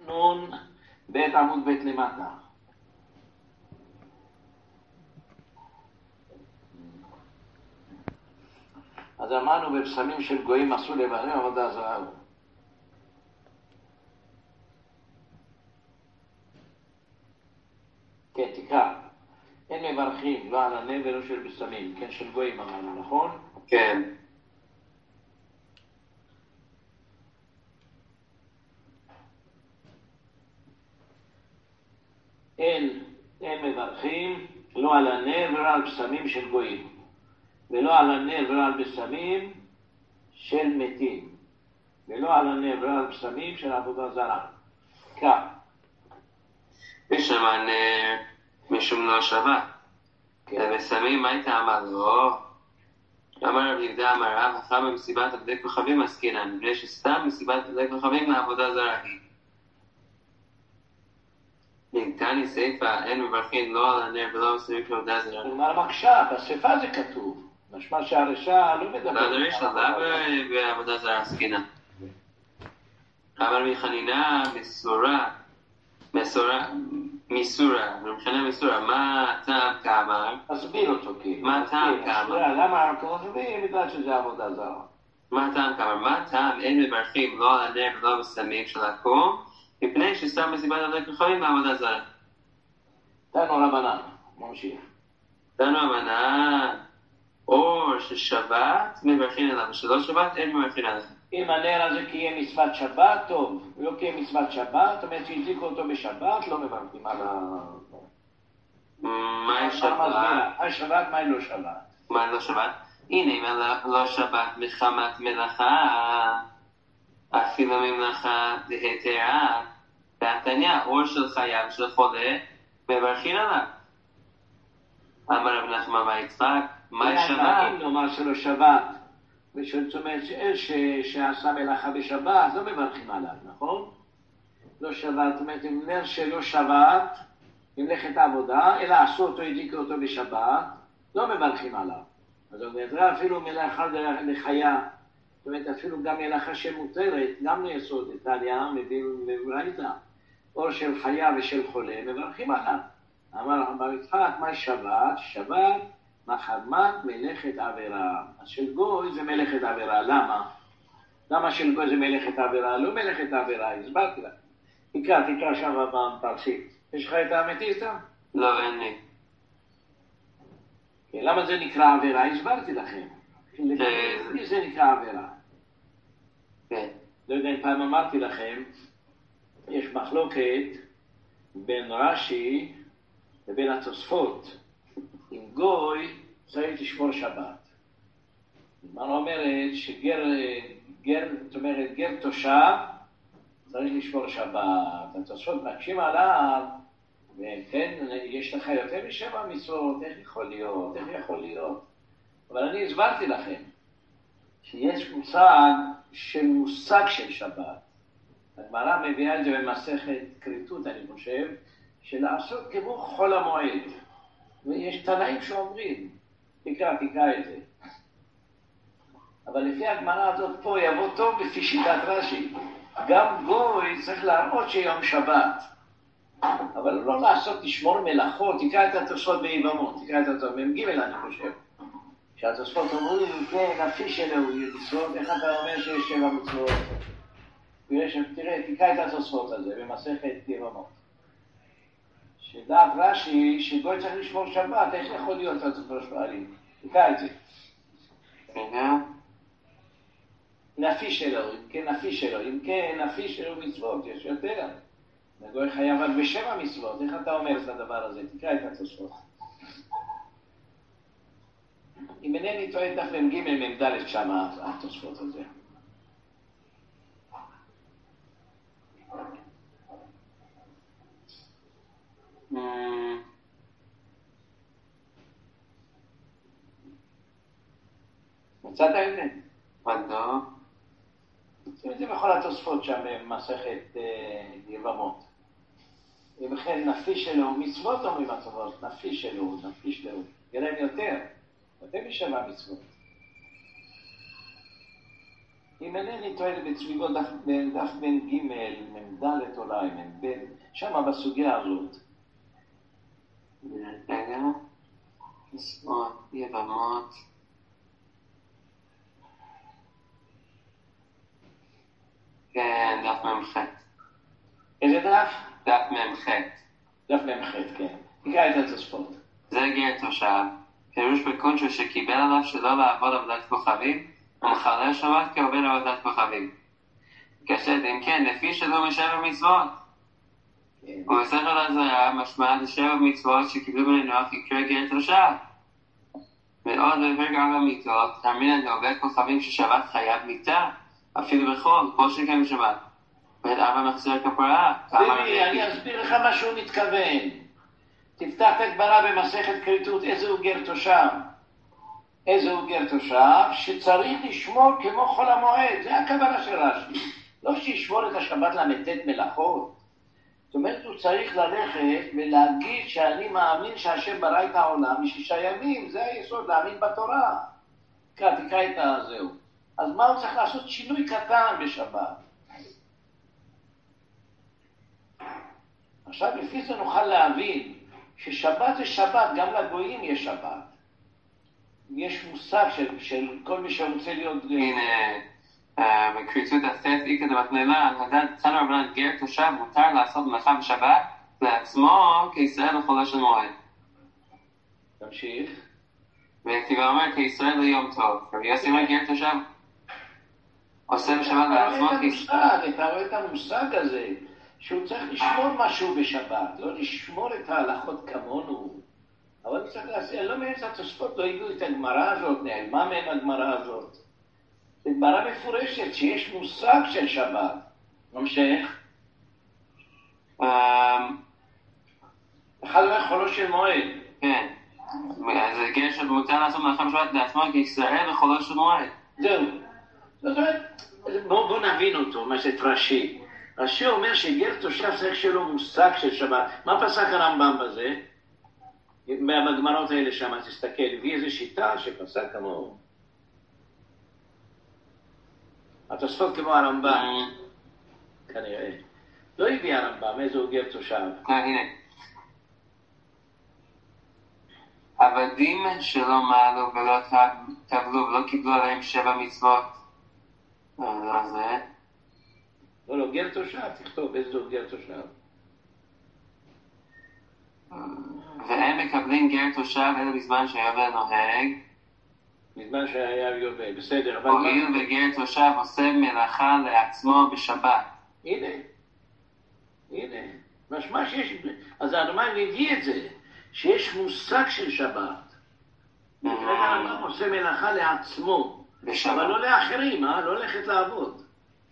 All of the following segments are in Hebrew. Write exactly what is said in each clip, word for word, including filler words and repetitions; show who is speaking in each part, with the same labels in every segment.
Speaker 1: נון בית עמוד בית למטה. אז אמרנו בבשמים של גויים אסור לברך עבודה זרה. כן, תקרא. אין מברכים לא על הנר ולא של בשמים, כן, של גויים אמרנו, נכון?
Speaker 2: כן.
Speaker 1: אין, אין מברכים לא על הנר ולא על בשמים של גויים, ולא על הנר ולא על בשמים של מתים, ולא על הנר ולא על בשמים של עבודה זרה. כך.
Speaker 2: יש שם נר משום לא שבת. ובשמים מה הייתה אמר לו? אמר רב יהודה אמר רב, אחר במסיבת עבדי כוכבים עסקינן, מפני שסתם מסיבת עבדי כוכבים לעבודה זרה היא. נגתני סייפה, אין מברכים לא על הנר ולא בשמים של עבודה זרה.
Speaker 1: כלומר מקשה, בשפה זה כתוב. משמע שהרשע לא מדבר.
Speaker 2: לא, הרשע, לא בעבודה זרה עסקינן. אמר מחנינה מסורה, מסורה, מסורה, מבחינה מסורה, מה הטעם כאמר?
Speaker 1: תסביר אותו כאילו.
Speaker 2: מה הטעם כאמר?
Speaker 1: למה אנחנו חושבים? בגלל שזה עבודה זרה.
Speaker 2: מה הטעם כאמר? מה הטעם אין מברכים לא על הנר ולא בשמים של הקום, מפני שסתם מסיבת עבדי כוכבים לעבודה זרה.
Speaker 1: תנו רבנן, ממשיך.
Speaker 2: תנו רבנן, אור של שבת מברכים עליו, ושלא שבת אין מברכים עליו.
Speaker 1: אם הנר הזה קיים מצוות שבת, טוב. לא קיים מצוות שבת, זאת אומרת שהדליקו אותו בשבת, לא מברכים על ה...
Speaker 2: מהי שבת?
Speaker 1: מהי שבת, מהי לא שבת?
Speaker 2: מהי לא שבת? הנה, אם לא שבת מחמת מלאכה, אפילו ממלאכה דהיתרה, והתניא, אור של חייו של חולה, מברכים עליו. אמר רב נחמן בר יצחק, מהי שבת?
Speaker 1: אם נאמר שלא שבת, זאת אומרת שעשה מלאכה בשבת, לא מברכים עליו, נכון? לא שבת, זאת אומרת, אם נר שלא שבת, מלאכת העבודה, אלא עשו אותו, הדליקו אותו בשבת, לא מברכים עליו. אז זאת אומרת, אפילו מלאכה לחיה, זאת אומרת, אפילו גם מלאכה שמותרת, גם ליסוד, איטליה, מבין וראיתה, או של חיה ושל חולה, מברכים עליו. אמר רבי יצחק, מה שבת? שבת מחמת מלאכת עבירה. אז של גוי זה מלאכת עבירה. למה? למה של גוי זה מלאכת עבירה? לא מלאכת עבירה, הסברתי לך. תקרא, תקרא שם בפרסית. יש לך את האמיתי איתם?
Speaker 2: לא, אין לי.
Speaker 1: כן, למה זה נקרא עבירה? הסברתי לכם. למי זה נקרא עבירה?
Speaker 2: כן.
Speaker 1: לא יודע אם פעם אמרתי לכם, יש מחלוקת בין רש"י לבין התוספות. עם גוי צריך לשמור שבת. מה אומרת שגר, גר, זאת אומרת, גר תושב צריך לשמור שבת. התוספות מקשים עליו, וכן, יש לך יותר משבע מצוות, איך יכול להיות, איך יכול להיות. אבל אני הסברתי לכם שיש מושג של מושג של שבת. הגמרא מביאה את זה במסכת כריתות, אני חושב, שלעשות כמו חול המועד. ויש תנאים שאומרים, תקרא, תקרא את זה. אבל לפי הגמרא הזאת פה יבוא טוב לפי שיטת רש"י. גם גוי צריך להראות שיום שבת. אבל לא לעשות, תשמור מלאכות, תקרא את התוספות ביבמות, תקרא את התוספות, מ"ג אני חושב. שהתוספות אומרים, כן, הפי שלו הוא מצוות, איך אתה אומר שיש שבע מצוות? תראה, תקרא את התוספות הזה במסכת יבמות. שדעת רש"י, שגוי צריך לשמור שבת, איך יכול להיות התוספות שואלים? תקרא את זה. נפי שלו, אם כן נפי שלו, אם כן נפי שלו מצוות, יש יותר. הגוי חייב רק בשבע מצוות, איך אתה אומר את הדבר הזה? תקרא את התוספות. אם אינני טועה דף מ"ג מ"ד שם התוספות הזה. מצאת את זה?
Speaker 2: עוד לא.
Speaker 1: זה בכל התוספות שם במסכת יבמות. ובכן נפי שלו, מצוות אומרים הטובות, נפי שלו, נפי שלו, יראה יותר, יותר משבע מצוות. אם אינני טועה בסביבות דף, דף בן ג' מ"ד אולי, מ"ב, שם בסוגיה הזאת.
Speaker 2: רגע, מסעות, יבמות. כן, דף ממ"ח.
Speaker 1: איזה דף?
Speaker 2: דף ממ"ח.
Speaker 1: דף ממ"ח, כן. תקרא את התוספות.
Speaker 2: זה גר תושב, פירוש בקונטרו שקיבל עליו שלא לעבוד עבודת כוכבים, ומחלל שבת כעובד עבודת כוכבים. קשת, אם כן, לפי שלא משבע מצוות. ובספר הזרע משמע לשבע מצוות שקיבלו בני נוח יקרא גר תושב. ועוד בפרק ארבע מיתות, תאמין לעובד כוכבים ששבת חייב מיתה, אפילו בחול, כל שכן בשבת. ואת ארבע מחזיר כפרה.
Speaker 1: ביבי, אני אסביר לך מה שהוא מתכוון. תפתח את הגמרא במסכת כריתות, איזה הוא גר תושב? איזה הוא גר תושב? שצריך לשמור כמו חול המועד, זה הכוונה של רש"י. לא שישמור את השבת למתת מלאכות. זאת אומרת, הוא צריך ללכת ולהגיד שאני מאמין שהשם ברא את העולם בשישה ימים, זה היסוד, להאמין בתורה. תקרא, תקרא את הזהו. אז מה הוא צריך לעשות? שינוי קטן בשבת. עכשיו, לפי זה נוכל להבין ששבת זה שבת, גם לגויים יש שבת. יש מושג של, של כל מי שרוצה להיות...
Speaker 2: הנה, בקריצות הסט איקה דמתנלה, תנו רבנן גר תושב מותר לעשות מלאכה בשבת לעצמו כישראל לחולה של מועד.
Speaker 1: תמשיך.
Speaker 2: וכתיבה אומר כישראל ליום טוב. רבי יוסי אומר גר תושב עושה בשבת לעצמו כישראל.
Speaker 1: אתה רואה את המושג הזה שהוא צריך לשמור משהו בשבת, לא לשמור את ההלכות כמונו. אבל צריך לעשות, אני לא מבין את התוספות, לא הגיעו את הגמרא הזאת, נעלמה מהם הגמרא הזאת. זה גמרא מפורשת שיש מושג של שבת. נמשך. אחד אומר חולו של מועד.
Speaker 2: כן. זה גר שמותר לעשות מלאכה בשבת לעצמו כישראל וחולו של מועד.
Speaker 1: זהו. זאת אומרת, בואו נבין אותו, מה זה רש"י. רש"י אומר שגר תושב צריך שיהיה לו מושג של שבת. מה פסק הרמב"ם בזה? בגמרות האלה שם, תסתכל, הביא איזו שיטה שפסק כמוהו. התוספות כמו הרמב"ם, כנראה. לא הביא הרמב"ם, איזה הוא גר תושב.
Speaker 2: הנה. עבדים שלא מעלו ולא טבלו ולא קיבלו עליהם שבע מצוות. לא זה.
Speaker 1: לא, לא, גר תושב, תכתוב איזה הוא גר תושב.
Speaker 2: והם מקבלים גר תושב אלא בזמן שהיובל נוהג.
Speaker 1: בזמן שהיה יובל, בסדר.
Speaker 2: הואיל וגר תושב עושה מלאכה לעצמו בשבת.
Speaker 1: הנה, הנה. משמע שיש, אז הרמב"ם הביא את זה, שיש מושג של שבת. הרמב"ם עושה מלאכה לעצמו, בשבת. אבל לא לאחרים, אה? לא ללכת לעבוד.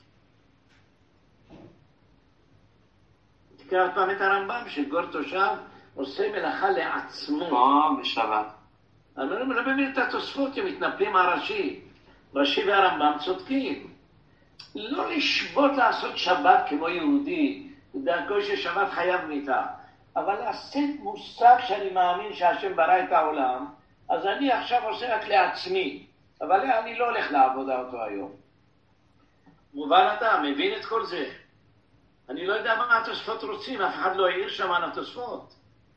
Speaker 1: תקרא פעם את הרמב"ם שגר תושב עושה מלאכה לעצמו.
Speaker 2: או בשבת.
Speaker 1: אני לא מבין את התוספות, הם מתנפלים על רש"י. רש"י והרמב"ם צודקים. לא לשבות לעשות שבת כמו יהודי, דרכו ששבת חייב מיתה. אבל לעשות מושג שאני מאמין שהשם ברא את העולם, אז אני עכשיו עושה רק לעצמי. אבל אני לא הולך לעבודה אותו היום. מובן אתה, מבין את כל זה. אני לא יודע מה התוספות רוצים, אף אחד לא העיר שם על התוספות.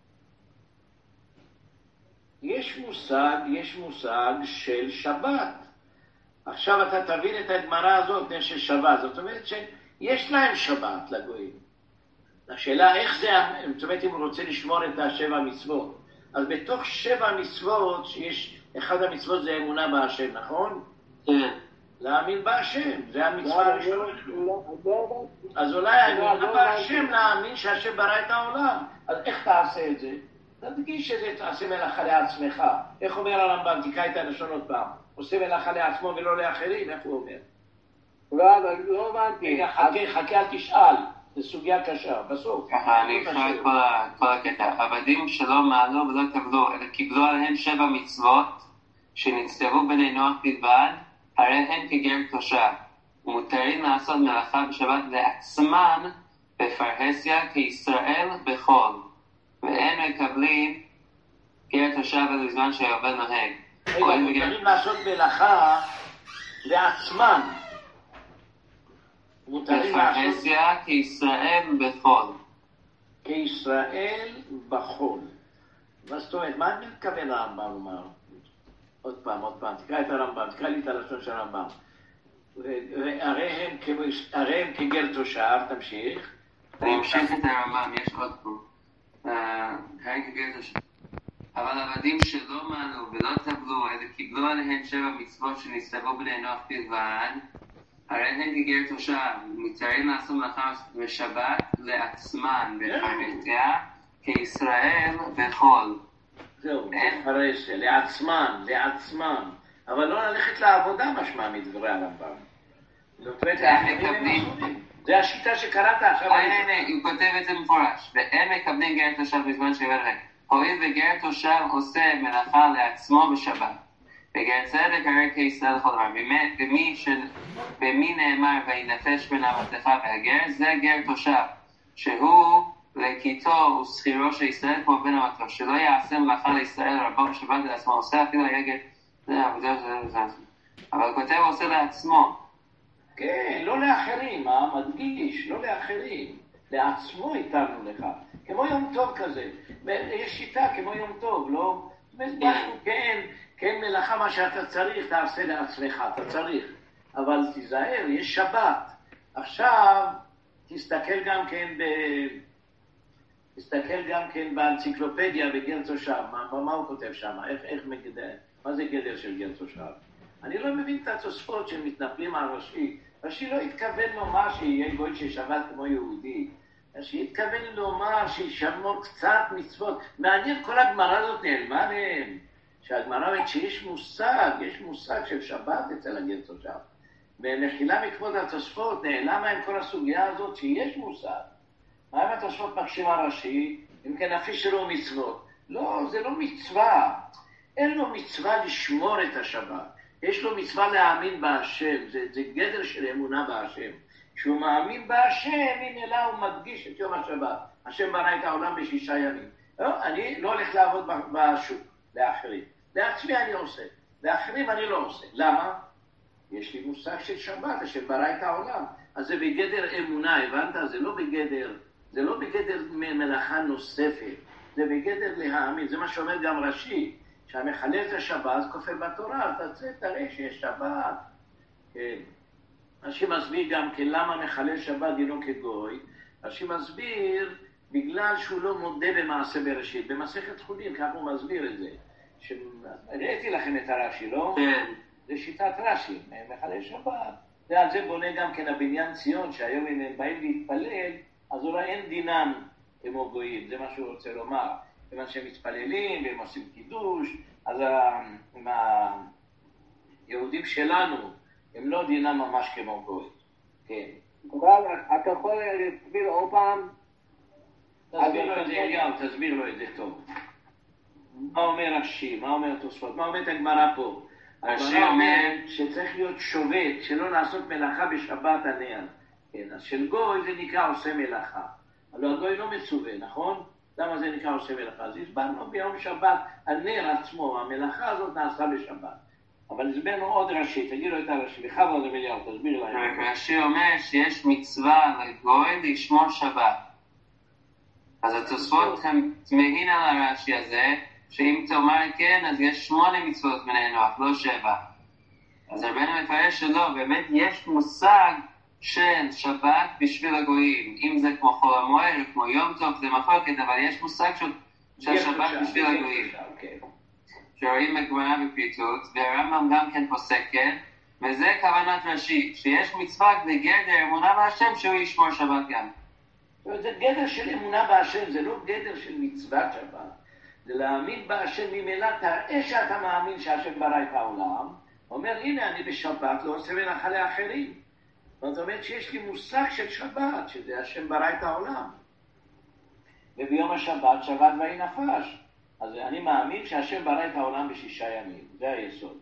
Speaker 1: יש מושג, יש מושג של שבת. עכשיו אתה תבין את הגמרא הזאת, של שבת. זאת אומרת שיש להם שבת לגויים. השאלה איך זה, זאת אומרת אם הוא רוצה לשמור את השבע מצוות. אז בתוך שבע מצוות, שיש, אחד המצוות זה אמונה בהשם, נכון?
Speaker 2: כן.
Speaker 1: להאמין בהשם, זה המצווה הראשונה. אז אולי האמונה בהשם להאמין שהשם ברא את העולם. אז איך תעשה את זה? תדגיש שזה תעשה מלאכה לעצמך. איך אומר הרמב"ם? תקרא את הלשון עוד פעם. עושה מלאכה לעצמו ולא לאחרים, איך הוא אומר?
Speaker 3: לא הבנתי.
Speaker 1: חכה, חכה, אל תשאל. זו סוגיה קשה, בסוף.
Speaker 2: ככה, אני אקרא את כל הקטע. עבדים שלא מעלו ולא טבלו, אלא קיבלו עליהם שבע מצוות, שנצטוו בני נוח בלבד, הרי הם כגר תושב, ומותרים לעשות מלאכה בשבת לעצמם בפרהסיה כישראל בחול, והם מקבלים גר תושב אלא בזמן שהיובל נוהג.
Speaker 1: רגע, מותרים לעשות מלאכה לעצמם, מותרים לעשות
Speaker 2: בפרהסיה כישראל בחול.
Speaker 1: כישראל בחול. מה זאת אומרת? מה אני מתכוון הרמב"ם לומר? עוד פעם, עוד פעם, תקרא את הרמב"ם, תקרא לי את הלשון של הרמב"ם. הרי הם, הרי הם כגר תושב, תמשיך.
Speaker 2: אני אמשיך את הרמב"ם, יש עוד פה. הרי כגר תושב. אבל עבדים שלא מעלו ולא טבלו, אלא קיבלו עליהן שבע מצוות שנסתבו בני נוח בלבד, הרי הם כגר תושב, מתארים לעשות מלאכה בשבת לעצמן בפרהסיה כישראל בחול.
Speaker 1: זהו, בפרהסיה, לעצמן, לעצמן. אבל לא ללכת לעבודה משמע מדברי הרמב"ם. זאת אומרת, זה השיטה שקראת עכשיו.
Speaker 2: הנה, הנה, הוא כותב את זה מפורש. והם מקבלים גר תושב בזמן שעבר להם. הואיל וגר תושב עושה מלאכה לעצמו בשבת. וגר צדק הרי כישראל לכל דבר. במי נאמר וינפש בין המלאכה והגר, זה גר תושב. שהוא לקיתו ושכירו של ישראל כמו בן המטוס. שלא יעשה מלאכה לישראל רבו בשבת לעצמו. עושה אפילו היגר. זה עבודה, זה זה. אבל הוא כותב עושה לעצמו.
Speaker 1: כן, לא לאחרים, מדגיש, לא לאחרים. לעצמו איתנו לך. כמו יום טוב כזה. יש שיטה כמו יום טוב, לא? משהו, כן, כן מלאכה מה שאתה צריך, תעשה לעצמך, אתה צריך. אבל תיזהר, יש שבת. עכשיו, תסתכל גם כן ב... תסתכל גם כן באנציקלופדיה בגר תושב. מה, מה הוא כותב שם? איך, איך מגדר? מה זה גדר של גר תושב? אני לא מבין את התוספות שמתנפלים על רש"י. רש"י לא התכוון לומר שיהיה גוי ששבת כמו יהודי. רש"י התכוון לומר שישמור קצת מצוות. מעניין, כל הגמרא הזאת נעלמה מהם. שהגמרא אומרת שיש מושג, יש מושג של שבת אצל הגר תושב. במחילה מכבוד התוספות נעלמה עם כל הסוגיה הזאת שיש מושג. מה אם התוספות מקשים על רש"י? אם כן אפילו שלא מצוות. לא, זה לא מצווה. אין לו מצווה לשמור את השבת. יש לו מצווה להאמין בהשם. זה, זה גדר של אמונה בהשם. כשהוא מאמין בהשם, ממילא הוא מדגיש את יום השבת. השם ברא את העולם בשישה ימים. לא, אני לא הולך לעבוד בשוק, לאחרים. לעצמי אני עושה. לאחרים אני לא עושה. למה? יש לי מושג של שבת, השם ברא את העולם. אז זה בגדר אמונה, הבנת? זה לא בגדר, זה לא בגדר מלאכה נוספת. זה בגדר להאמין. זה מה שאומר גם רש"י. שהמחלל את השבת, כופר בתורה, תצא, תראה שיש שבת. כן. רש"י מסביר גם כן למה מחלל שבת דינו כגוי. רש"י מסביר בגלל שהוא לא מודה במעשה בראשית. במסכת חולין, כך הוא מסביר את זה. ראיתי לכם את הרש"י, לא?
Speaker 2: כן.
Speaker 1: זה שיטת רש"י, מחלל שבת. ועל זה בונה גם כן הבניין ציון, שהיום אם הם באים להתפלל, אז אולי אין דינם כמו גויים. זה מה שהוא רוצה לומר. כיוון שהם מתפללים והם עושים קידוש, אז היהודים שלנו הם לא דינם ממש כמו גוי. כן.
Speaker 3: אתה יכול להסביר עוד פעם?
Speaker 1: תסביר לו את זה, אליהו, תסביר לו את זה טוב. מה אומר רש"י? מה אומר תוספות? מה אומרת הגמרא פה?
Speaker 2: רש"י אומר
Speaker 1: שצריך להיות שובת, שלא לעשות מלאכה בשבת הנר. כן, אז של גוי זה נקרא עושה מלאכה. אבל הגוי לא מצווה, נכון? למה זה נקרא עושה מלאכה? אז הסברנו ביום שבת, הנר עצמו, המלאכה הזאת נעשה בשבת. אבל הסברנו עוד רש"י, תגידו את הרש"י, בכבוד אליהו, תסביר להם.
Speaker 2: רש"י אומר שיש מצווה לגוי לשמור שבת. אז התוספות הם תמהין על הרש"י הזה, שאם תאמר כן, אז יש שמונה מצוות בני נוח, לא שבע. אז רבנו מפרש שלא, באמת יש מושג של שבת בשביל הגויים. אם זה כמו חול המועד או כמו יום טוב, זה מחלוקת, אבל יש מושג של, של שבת בשביל הגויים. שרואים בגמרא בפריטות, והרמב"ם גם כן פוסקת, וזה כוונת רש"י, שיש מצווה בגדר אמונה בהשם שהוא ישמור שבת גם.
Speaker 1: זה גדר של אמונה בהשם, זה לא גדר של מצוות שבת. זה להאמין בהשם ממילא, תראה שאתה מאמין שהשם ברא את העולם, אומר הנה אני בשבת לא עושה מלאכה לאחרים. זאת אומרת שיש לי מושג של שבת, שזה השם ברא את העולם. וביום השבת, שבת ויהי נפש. אז אני מאמין שהשם ברא את העולם בשישה ימים. זה היסוד.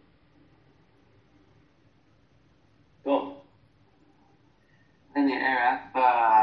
Speaker 1: טוב.
Speaker 2: זה נראה רק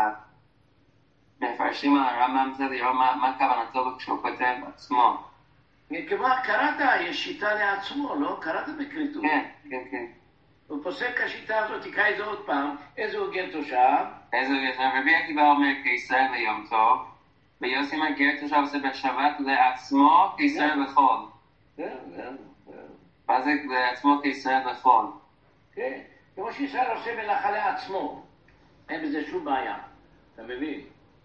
Speaker 2: במפרשים על הרמב"ם זה לראות מה, מה כוונתו כשהוא כותב עצמו.
Speaker 1: כלומר, קראת, יש שיטה לעצמו, לא? קראת בקריטות.
Speaker 2: כן, כן, כן.
Speaker 1: הוא פוסק השיטה הזאת, תקרא את זה עוד פעם, איזה הוא גר תושב?
Speaker 2: איזה הוא גר תושב? רבי עקיבא אומר קיסר ליום טוב, ויוסי אומר גר תושב עושה בשבת לעצמו קיסר לחול.
Speaker 1: כן, כן.
Speaker 2: מה זה לעצמו קיסר לחול?
Speaker 1: כן, כמו שישראל עושה מלאכה לעצמו, אין בזה שום בעיה, אתה מבין?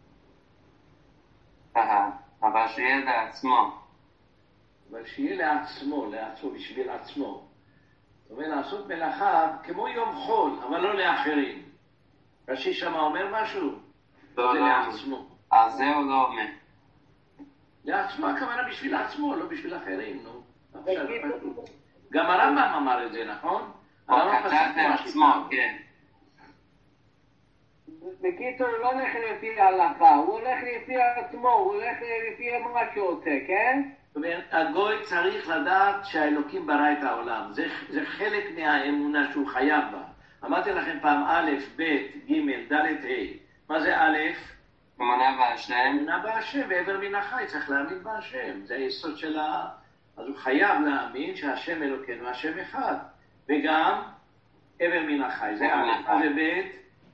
Speaker 2: אהה, אבל שיהיה לעצמו.
Speaker 1: אבל שיהיה לעצמו, לעצמו, בשביל עצמו. זאת אומרת, לעשות מלאכה כמו יום חול, אבל לא לאחרים. רש"י שמה אומר משהו?
Speaker 2: לא,
Speaker 1: זה
Speaker 2: לא.
Speaker 1: לעצמו.
Speaker 2: אז זה הוא לא אומר.
Speaker 1: לעצמו הכוונה בשביל עצמו, לא בשביל אחרים, נו. גם הרמב"ם אמר את זה, נכון?
Speaker 2: הוא כתב לעצמו, כן.
Speaker 3: בקיצור, הוא לא הולך לפי ההלכה, הוא הולך לפי עצמו, הוא הולך לפי מה שהוא רוצה, כן?
Speaker 1: זאת אומרת, הגוי צריך לדעת שהאלוקים ברא את העולם. זה, זה חלק מהאמונה שהוא חייב בה. אמרתי לכם פעם א', ב', ג', ד', ה'. מה זה א'?
Speaker 2: אמונה בהשם.
Speaker 1: אמונה בהשם, ועבר מן החי, צריך להאמין בהשם. זה היסוד של ה... אז הוא חייב להאמין שהשם אלוקינו, השם אחד. וגם עבר מן החי. זה א', מה זה ב'?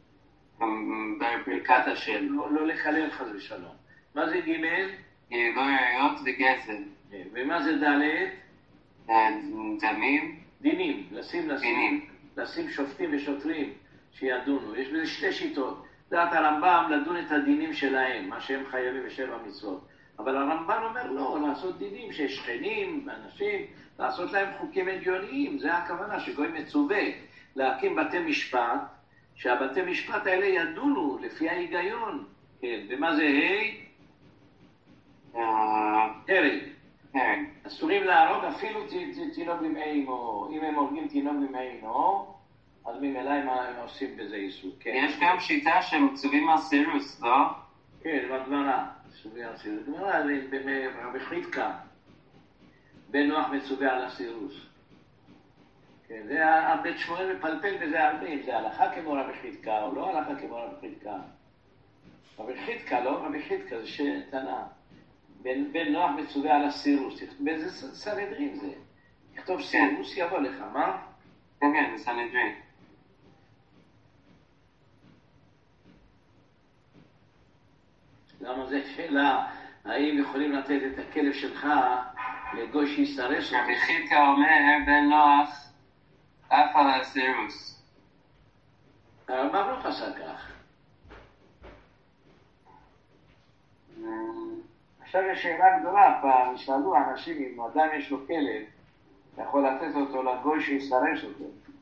Speaker 2: ברכת השם.
Speaker 1: לא, לא לחלל חס ושלום. מה זה ג'?
Speaker 2: גילוי עריות וגזל.
Speaker 1: ומה זה ד'?
Speaker 2: דמים.
Speaker 1: דינים. לשים, לשים,
Speaker 2: דינים.
Speaker 1: לשים שופטים ושוטרים שידונו. יש בזה שתי שיטות. דעת הרמב"ם לדון את הדינים שלהם, מה שהם חייבים בשבע מצוות. אבל הרמב"ם אומר לא, לעשות דינים ששכנים, אנשים, לעשות להם חוקים הגיוניים. זה הכוונה שגוי מצווה להקים בתי משפט, שהבתי משפט האלה ידונו לפי ההיגיון. כן, ומה זה ה'? הרג.
Speaker 2: הרג.
Speaker 1: אסורים להרוג אפילו תינוק במעין, או אם הם הורגים תינוק במעין, או אז ממילא הם עושים בזה איסור.
Speaker 2: יש גם שיטה שהם מצווים על סירוס, לא?
Speaker 1: כן, בגמרא. מצווה על סירוס. גמרא ברבי חידקא. בן נוח מצווה על הסירוס. כן, זה הבית שמואל מפלפל בזה הרבה, אם זה הלכה כמו רבי חידקא או לא הלכה כמו רבי חידקא. רבי חידקא, לא? רבי חידקא זה שתנא. בן, בן נוח מצווה על הסירוס. באיזה סנהדרין זה? תכתוב סירוס יבוא לך, מה?
Speaker 2: כן, כן, זה סנהדרין.
Speaker 1: למה זה שאלה, האם יכולים לתת את הכלב שלך לגוי שיסרס אותו?
Speaker 2: רבי חידקא אומר, בן נוח עף על הסירוס.
Speaker 1: הרמב"ם לא פסק כך. עכשיו יש שאלה גדולה, פעם שאלו אנשים, אם אדם יש לו כלב, יכול לתת אותו לגוי שיסרס אותו.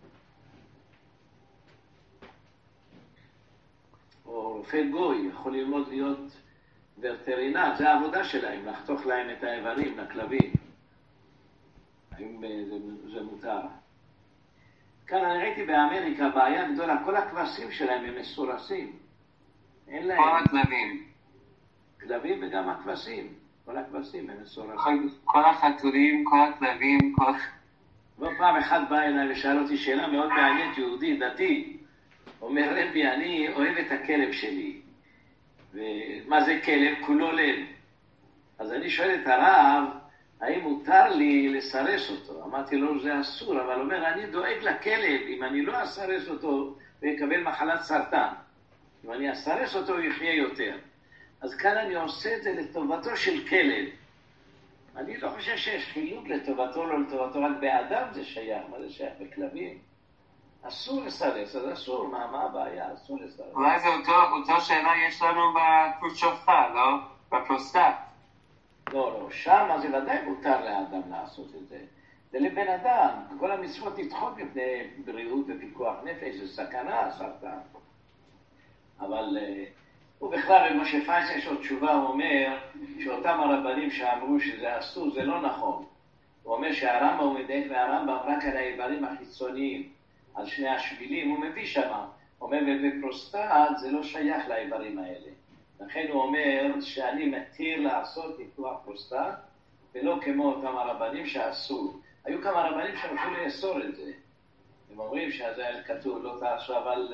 Speaker 1: או רופא גוי יכול ללמוד להיות וטרינר, זה העבודה שלהם, לחתוך להם את האיברים, לכלבים. האם זה, זה מותר? כאן אני ראיתי באמריקה בעיה גדולה, כל הכבשים שלהם הם מסורסים. אין להם...
Speaker 2: כל הכלבים.
Speaker 1: כלבים וגם הכבשים. כל הכבשים הם מסורסים.
Speaker 2: כל החתולים, כל הכלבים, כל...
Speaker 1: לא פעם אחד בא אליי ושאל אותי שאלה מאוד מעניינת, יהודי, דתי. אומר רבי, אני אוהב את הכלב שלי. ומה זה כלב? כולו לב. אז אני שואל את הרב, האם מותר לי לסרס אותו? אמרתי לו, זה אסור, אבל אומר, אני דואג לכלב, אם אני לא אסרס אותו, הוא יקבל מחלת סרטן. אם אני אסרס אותו, הוא יחיה יותר. אז כאן אני עושה את זה לטובתו של כלב. אני לא חושב שיש חילוק לטובתו, לא לטובתו, רק באדם זה שייך. מה זה שייך? בכלבים? אסור לסרס, אז אסור. מה, מה הבעיה? אסור לסרס.
Speaker 2: אולי זה אותו, אותו שאלה יש לנו בפרושופחה, לא? בפרוסטט.
Speaker 1: לא, לא, שם זה ודאי מותר לאדם לעשות את זה. זה לבן אדם. כל המצוות נדחות מפני בריאות ופיקוח נפש, זה סכנה, סרטן. אבל... ובכלל, במשה פייס יש עוד תשובה, הוא אומר שאותם הרבנים שאמרו שזה אסור, זה לא נכון. הוא אומר שהרמב"ם הוא מדייק מהרמב"ם רק על האיברים החיצוניים, על שני השבילים, הוא מביא שמה. הוא אומר, ובפרוסטט זה לא שייך לאיברים האלה. לכן הוא אומר שאני מתיר לעשות ניתוח פרוסטט, ולא כמו אותם הרבנים שאסור. היו כמה רבנים שרצו לאסור את זה. הם אומרים שזה כתוב, לא תעשו, אבל...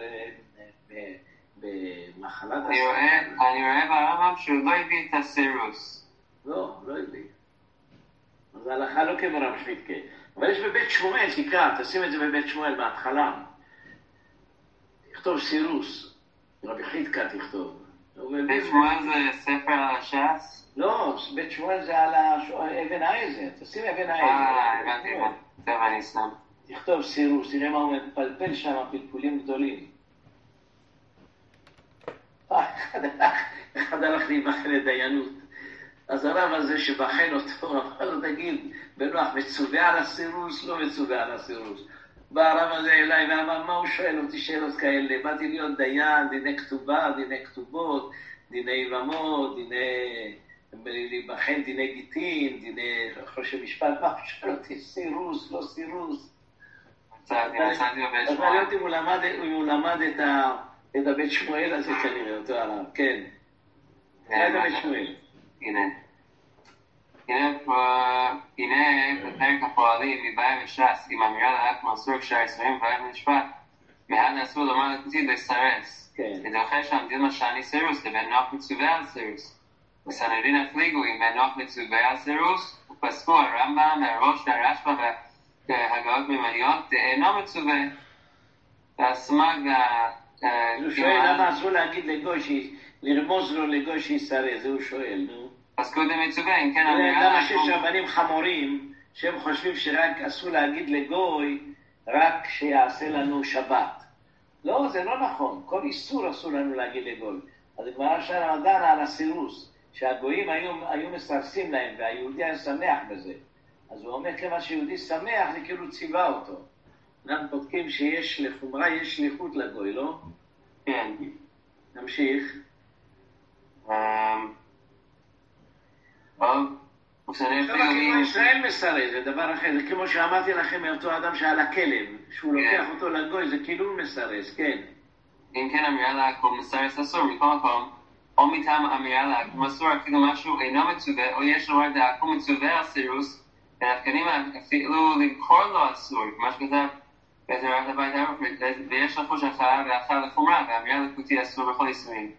Speaker 1: במחלת
Speaker 2: אני רואה ברמב"ם שהוא לא הביא את הסירוס.
Speaker 1: לא, לא הביא. אז ההלכה לא כמו רב חידקא. אבל יש בבית שמואל, תקרא, תשים את זה בבית שמואל בהתחלה. תכתוב סירוס, רבי חידקה תכתוב.
Speaker 2: בית שמואל זה ספר על הש"ס?
Speaker 1: לא, בית שמואל זה על אבן העזר, תשים אבן העזר.
Speaker 2: אה, הבנתי, טוב, אני שם.
Speaker 1: תכתוב סירוס, תראה מה הוא מפלפל שם, פלפולים גדולים. אחד הלך להיבחן לדיינות. אז הרב הזה שבחן אותו, אמר לו, תגיד, בנוח, מצווה על הסירוס, לא מצווה על הסירוס. בא הרב הזה אליי ואמר, מה הוא שואל אותי שאלות כאלה? באתי להיות דיין, דיני כתובה, דיני כתובות, דיני יבמות, דיני... להיבחן דיני גיטין, דיני חושב משפט, מה הוא שואל אותי? סירוס, לא סירוס.
Speaker 2: מצאתי, מצאתי בבית שמואל.
Speaker 1: אז להיות אם הוא למד את הבית שמואל הזה כנראה, אותו עליו, כן. זה את הבית שמואל.
Speaker 2: הנה. הנה בפרק הפועלים מבעיה וש"ס, עם אמירה לאק מאסור כשאר ישראלים ובעיה במשפט, מהד אסור לומר לקוטי לסרס. ודוחה שם דילמה שאני סירוס, לבין נוח מצווה על סירוס. וסנהדרין הפליגו עם בין נוח מצווה על סירוס, ופסקו הרמב"ם, הראש והרשב"א והגאות מימניות, אינו מצווה. והסמ"ג
Speaker 1: הוא שואל למה אסור להגיד לגוי, לרמוז לו לגוי שיסרס, זה הוא שואל, נו.
Speaker 2: פסקו דמצווה, אם כן אמירה...
Speaker 1: למה שיש רבנים חמורים שהם חושבים שרק אסור להגיד לגוי רק שיעשה לנו שבת. לא, זה לא נכון. כל איסור אסור לנו להגיד לגוי. אז כבר שם דנה על הסירוס, שהגויים היו, היו מסרסים להם והיהודי היה שמח בזה. אז הוא אומר כמה שיהודי שמח זה כאילו ציווה אותו. אנחנו בודקים שיש לחומרה, יש שליחות לגוי, לא?
Speaker 2: כן.
Speaker 1: נמשיך.
Speaker 2: טוב,
Speaker 1: כמו ישראל מסרס, זה דבר אחר, זה כמו שאמרתי לכם מאותו אדם שעל הכלב, שהוא לוקח אותו לגוי, זה כאילו הוא מסרס, כן.
Speaker 2: אם כן אמירה להקום מסרס אסור, מכל מקום, או מטעם אמירה להקום אסור, אפילו משהו אינו מצווה, או יש לומר להקום מצווה על סירוס, והתקנים אפילו לבחור לו אסור, כמו שכתב בתורת הבית האירופית, ויש לחוש אחר ואחר לחומרה, ואמירה לקוטי אסור בכל איסורים.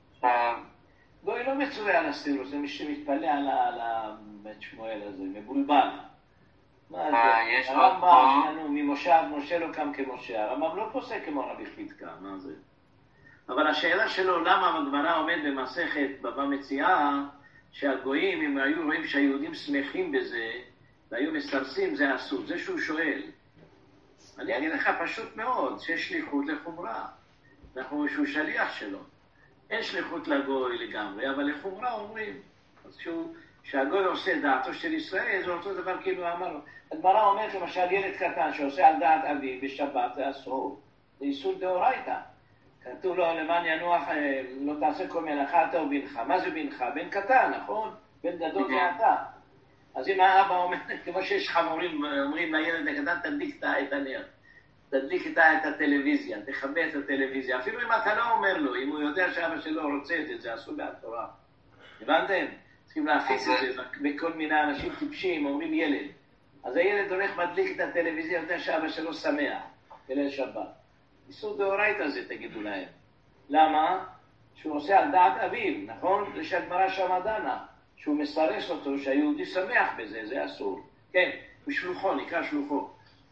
Speaker 1: גוי לא מצווה על הסירוס, זה מי שמתפלא על הבית שמואל הזה, מבולבל. מה זה? הרמב"ם שלנו ממושב, משה לא קם כמשה, הרמב"ם לא פוסק כמו רבי חידקה, מה זה? אבל השאלה שלו, למה הגמרא עומד במסכת בבא מציעא, שהגויים, אם היו רואים שהיהודים שמחים בזה, והיו מסרסים, זה אסור, זה שהוא שואל. אני אגיד לך פשוט מאוד, שיש שליחות לחומרה. אנחנו שהוא שליח שלו. אין שליחות לגוי לגמרי, אבל לחומרה אומרים. אז שהוא, שהגוי עושה דעתו של ישראל, זה אותו דבר כאילו אמר לו. הגמרא אומרת למשל ילד קטן שעושה על דעת אביו בשבת, זה אסור. זה איסור דאורייתא. כתוב לו למען ינוח, לא תעשה כל מלאכה אתה ובנך. מה זה בנך? בן קטן, נכון? בן גדול זה אתה. אז אם האבא אומר, כמו שיש חמורים, אומרים לילד הקטן, תדליק את הנר. תדליק איתה את הטלוויזיה, תכבה את הטלוויזיה. אפילו אם אתה לא אומר לו, אם הוא יודע שאבא שלו רוצה את זה, זה אסור בהתורה. הבנתם? צריכים להפיץ את זה בכל מיני אנשים טיפשים, אומרים ילד. אז הילד הולך מדליק את הטלוויזיה, יודע שאבא שלו שמח, בליל שבת. איסור דאורייתא זה, תגידו להם. למה? שהוא עושה על דעת אביו, נכון? זה שהגמרא שם דנה, שהוא מסרס אותו, שהיהודי שמח בזה, זה אסור. כן, הוא שלוחו, נקרא שלוחו.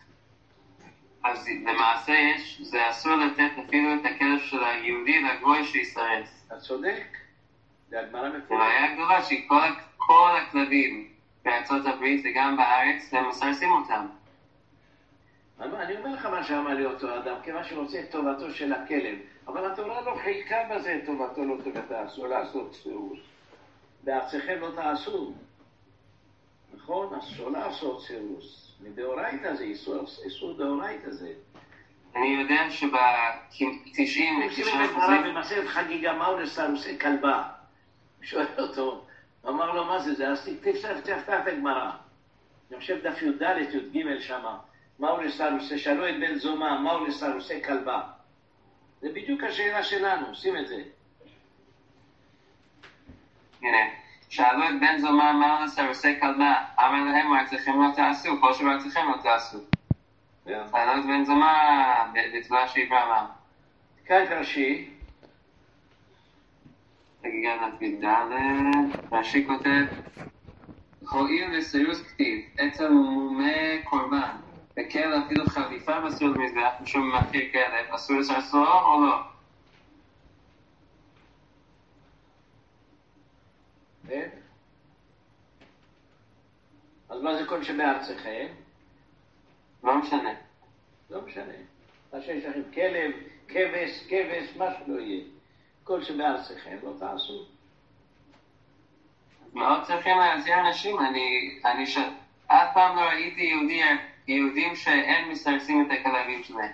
Speaker 2: אז למעשה יש, זה אסור לתת אפילו את הכלב של היהודי לגוי שיסרס.
Speaker 1: אתה צודק. זה הגמרא מפורט.
Speaker 2: זה בעיה גדולה שכל הכלבים בארצות הברית וגם בארץ, הם מסרסים אותם.
Speaker 1: אני אומר לך מה שאמר לי אותו אדם, כמה שרוצה את טובתו של הכלב, אבל התורה לא חילקה בזה את טובתו, לא טובתה, אסור לעשות סירוס. בארצכם לא תעשו. נכון? אסור לעשות סירוס. מדאורייתא זה, איסור דאורייתא זה.
Speaker 2: אני יודע שב-תשעים...
Speaker 1: תקשיב את הגמרא במסכת חגיגה, מהו לסרוסי כלבה? שואל אותו, אמר לו מה זה זה, אז תפתח את הגמרא. אני חושב דף י"ד י"ג שמה, מהו לסרוסי, שאלו את בן זומא, מהו לסרוסי כלבה? זה בדיוק השאלה שלנו, שים את זה.
Speaker 2: הנה. שאלו את בן זומא מה לסרוסי כלבה, אמר להם ארצכם לא תעשו, כל שבארצכם לא תעשו. שאלו את בן זומא בתבואה שעברה אמר.
Speaker 1: כאן רש"י.
Speaker 2: חגיגה נ"ד, רש"י כותב, הואיל וסירוס כתיב, אצל מומי קורבן, וכאלה אפילו חליפה מסור למזבח, משום מחיר כלב, אסור לסרסו או לא?
Speaker 1: כן? אז מה זה כל שבארצכם?
Speaker 2: לא משנה.
Speaker 1: לא משנה. מה שיש לכם כלב, כבש, כבש, מה שלא יהיה. כל שבארצכם לא תעשו.
Speaker 2: מאוד צריכים להזהיר אנשים. אני, אני ש... אף פעם לא ראיתי יהודי, יהודים שאין מסרסים את הכלבים שלהם.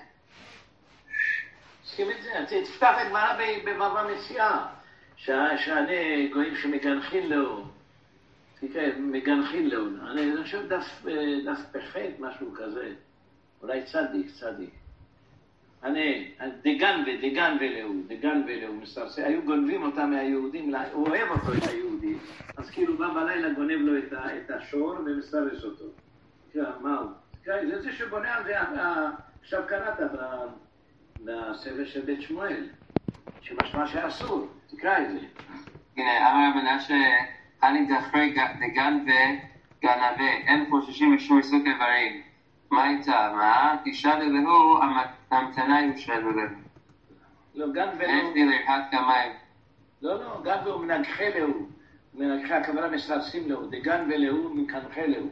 Speaker 1: תסכים את זה, תפתח את גמרא בבבא מציעא, שאני גויים שמגנחין לו, תקרא, מגנחין לו, אני חושב דף, דף פחד, משהו כזה, אולי צדיק, צדיק. אני, דגן ודגן ולאו, דגן ולאו, מסרסה, היו גונבים אותם מהיהודים, הוא אוהב אותו את היהודי, אז כאילו בא בלילה גונב לו את, ה, את השור ומסרס אותו. תקרא, מה הוא? תקרא, זה זה שבונה על זה, עכשיו קראת בספר של בית שמואל, שמשמע שאסור, תקרא את זה.
Speaker 2: הנה, אמר מנשה, אני דחרי דגן וגנבה, אין חוששים משום עיסוק איברים. מה הייתה? מה? תשאל אלוהו, המתנה יושאל אלוהו.
Speaker 1: לא, גן ולאו...
Speaker 2: אין די לרחת כמיים.
Speaker 1: לא, לא, גן והוא מנגחה לאו. מנגחה, הכוונה מסרסים לאו. דגן ולאו מקנחה לאו.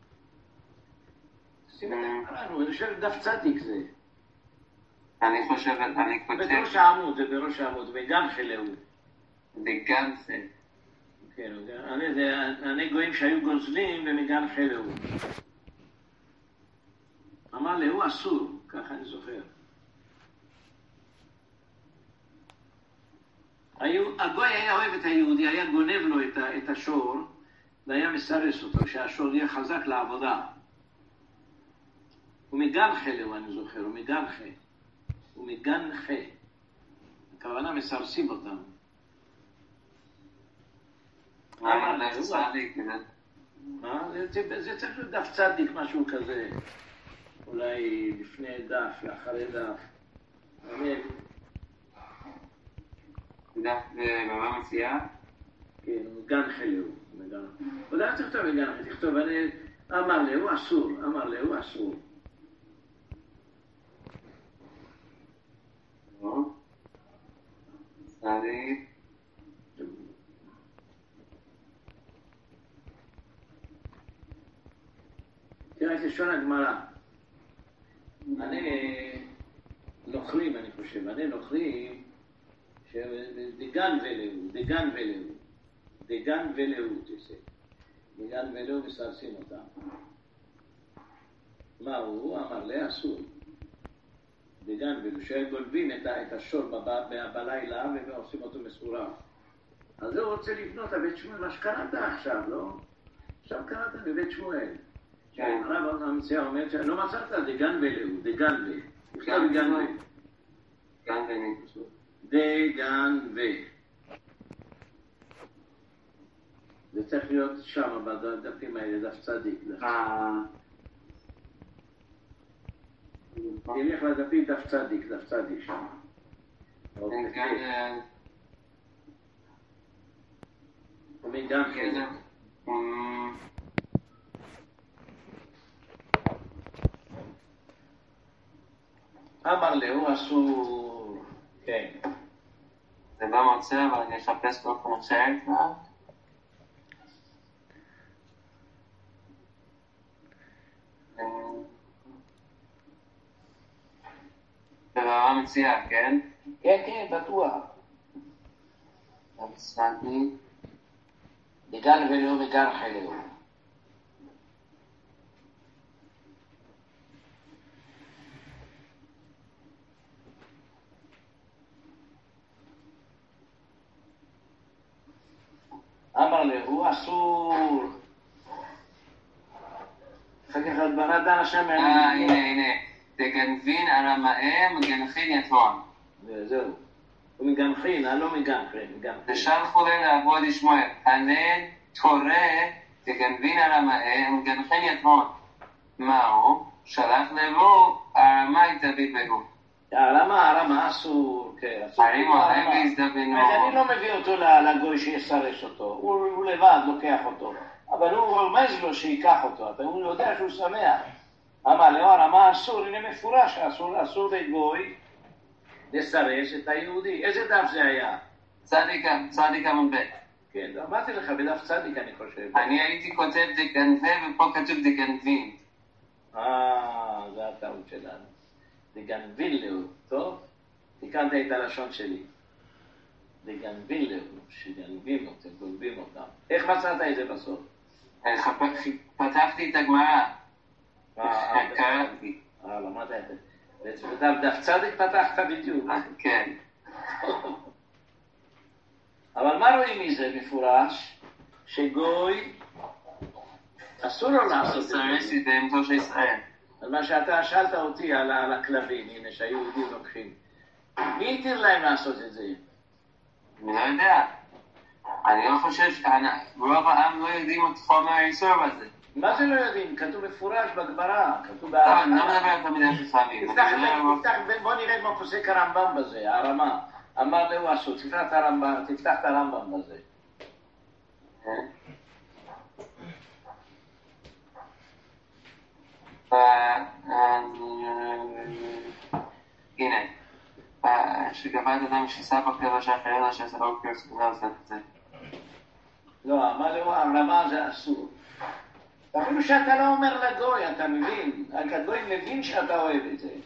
Speaker 1: שימו את זה, אני חושב דף צדיק זה.
Speaker 2: אני חושב, אני כותב...
Speaker 1: בראש העמוד, זה בראש העמוד, וגם חלאו.
Speaker 2: דגן זה.
Speaker 1: כן, אני גויים שהיו גוזלים ומגן חלאו. אמר לי, הוא אסור, ככה אני זוכר. הגוי היה אוהב את היהודי, היה גונב לו את השור, והיה מסרס אותו, שהשור יהיה חזק לעבודה. הוא מגנחה לו, אני זוכר, הוא מגנחה. הוא מגנחה. הכוונה מסרסים אותם.
Speaker 2: מה, דף צדיק?
Speaker 1: מה? זה צריך להיות דף צדיק, משהו כזה. אולי לפני דף, לאחרי דף. אמן.
Speaker 2: דף בבבא מציעא?
Speaker 1: כן, מגנחה לו. אולי צריך לכתוב מגנחה, תכתוב, אני... אמר לי, הוא אסור, אמר לי, הוא אסור.
Speaker 2: צדיק.
Speaker 1: תראה את לשון הגמרא. אני נוכלים, אני חושב, אני נוכלים שדגן ולאו, דגן ולאו, דגן ולאו תעשה. דגן ולאו מסרסים אותם. מה הוא? הוא אמר לי, אסור. דגן ולאו, שגונבים את השור בלילה ועושים אותו מסורף. אז הוא רוצה לבנות בבית שמואל, מה שקראת עכשיו, לא? עכשיו קראת בבית שמואל. הרב המציע אומר שלא מצאת, דגן ולאו, דגן ו. דגן ו.
Speaker 2: דגן ו.
Speaker 1: דגן ו. זה צריך להיות שם, בדפים האלה, דף צדיק. תלך לדפים דף צדיק, דף צדיק שם.
Speaker 2: דגן...
Speaker 1: ומגן חלק. אמר לו, אסור, כן.
Speaker 2: זה לא מוצא, אבל אני אחפש באופן אחר כבר. בבבא מציעא, כן?
Speaker 1: כן, כן, בטוח.
Speaker 2: אבסנטי.
Speaker 1: דגן ולאו מגן חלאו. אמר לו, אסור. אחר כך הדברת דן השם...
Speaker 2: אה, הנה, הנה. דגנבין הרמאם מגנחין יתרון.
Speaker 1: זהו. הוא מגנחין, לא מגנחין.
Speaker 2: ושלחו לי לעבוד ישמואל. הנה תורה דגנבין הרמאם מגנחין יתרון. מהו? שלח לבו הרמאי דוד בהו.
Speaker 1: הרמה, הרמה אסור, כן.
Speaker 2: הרימו להם להזדוונו.
Speaker 1: אני לא מביא אותו לגוי שיסרס אותו, הוא לבד לוקח אותו, אבל הוא רומז לו שיקח אותו, הוא יודע שהוא שמח. אבל לא, הרמה אסור, הנה מפורש, אסור לגוי לסרס את היהודי. איזה דף זה היה?
Speaker 2: צדיק, צדיק עמוד ב'.
Speaker 1: כן, אמרתי לך, בדף צדיק אני חושב.
Speaker 2: אני הייתי כותב דגנבה ופה כתוב דגנבים.
Speaker 1: אה, זה הטעות שלנו. דגנבין לו, טוב? תיקנת את הלשון שלי. דגנבין לו, שגנבים אותם, גונבים אותם. איך מצאת את זה בסוף?
Speaker 2: פתחתי את הגמרא.
Speaker 1: קראתי. אה, למדת את זה. ודף צדיק פתחת בדיוק.
Speaker 2: כן.
Speaker 1: אבל מה רואים מזה מפורש? שגוי אסור לו לעשות את זה.
Speaker 2: סרס ידיעמתו של ישראל.
Speaker 1: על מה שאתה שאלת אותי על, על הכלבים, הנה שהיהודים לוקחים. מי התיר להם לעשות את זה?
Speaker 2: אני לא יודע. אני לא חושב שרוב העם לא יודעים את חומר האיסור בזה.
Speaker 1: מה זה לא יודעים? כתוב מפורש בגמרא, כתוב
Speaker 2: לא, אני לא מדבר על תלמידי חכמים.
Speaker 1: בוא נראה מה פוסק הרמב"ם בזה, הרמה. אמר לו אסור, תפתח את הרמב"ם, תפתח את הרמב"ם בזה.
Speaker 2: הנה, שגבעת אדם שסע בקרב שאחרי לה שעשה לא קרב סגולה עושה את זה.
Speaker 1: לא, אמר לו, הרמה זה אסור. אפילו שאתה לא אומר לגוי, אתה מבין, הגוי מבין שאתה אוהב את זה.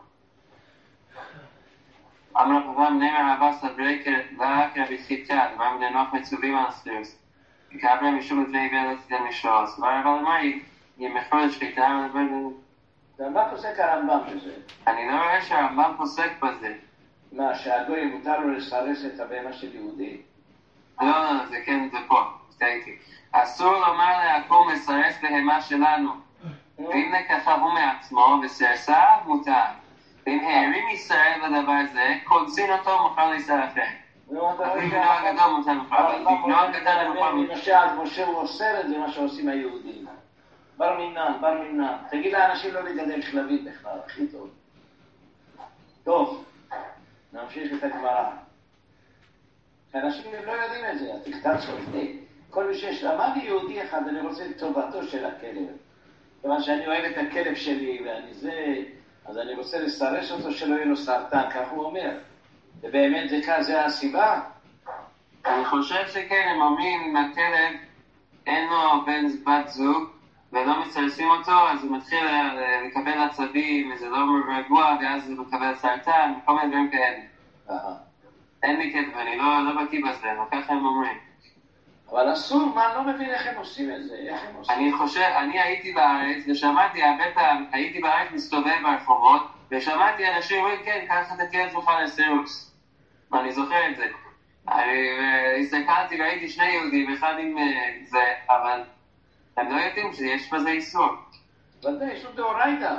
Speaker 2: אמר פרדם נמר אהבה סברקר לרקר בחיתיה, דבר מנוח מצווים על הספירוס. כעבר משום לפני עבר לתיתן משרוס. כבר אבל אמר, ימחרו את שחיתה ולדבר בזה.
Speaker 1: ומה פוסק הרמב"ם בזה?
Speaker 2: אני לא רואה שהרמב"ם פוסק בזה.
Speaker 1: מה, שהגוי מותר לו לסרס את הבהמה של יהודי?
Speaker 2: לא, לא, זה כן, זה פה, סתייתי. אסור לומר לעקום לסרס בהמה שלנו. ואם לקחה הוא מעצמו וסרסה, מותר. ואם הערים ישראל בדבר זה, קונסין אותו מוכר לישראל אחר. אפילו נועה גדול מותר מוכר, אבל נועה גדול מוכר מותר.
Speaker 1: למשל, משה הוא אוסר את זה מה שעושים היהודים. בר מינן, בר מינן. תגיד לאנשים לא לגדל כלבים בכלל, הכי טוב. טוב, נמשיך את הגמרא. אנשים לא יודעים את זה, תכתב סופי. כל מי שיש, אמר לי יהודי אחד, אני רוצה את טובתו של הכלב. כיוון שאני אוהב את הכלב שלי, ואני זה, אז אני רוצה לסרש אותו שלא יהיה לו סרטן, כך הוא אומר. ובאמת זה כך, זה הסיבה?
Speaker 2: אני חושב שכן, הם אומרים, אם הכלב אין לו בן בת זוג, ולא מסרסים אותו, אז הוא מתחיל לקבל עצבים, וזה לא רגוע, ואז הוא מקבל סרטן, וכל מיני דברים כאלה. אין לי כתב, אני לא בקיא בזה, אבל ככה הם אומרים.
Speaker 1: אבל אסור, מה, אני לא מבין איך הם עושים את זה, איך הם עושים?
Speaker 2: אני חושב, אני הייתי בארץ, ושמעתי הרבה פעם, הייתי בארץ מסתובב ברחובות, ושמעתי אנשים אומרים, כן, ככה את הכלב שלך לסירוס. ואני זוכר את זה. אני הסתכלתי והייתי שני יהודים, אחד עם זה, אבל הם לא יודעים שיש בזה איסור.
Speaker 1: ודאי, איסור דאורייתא.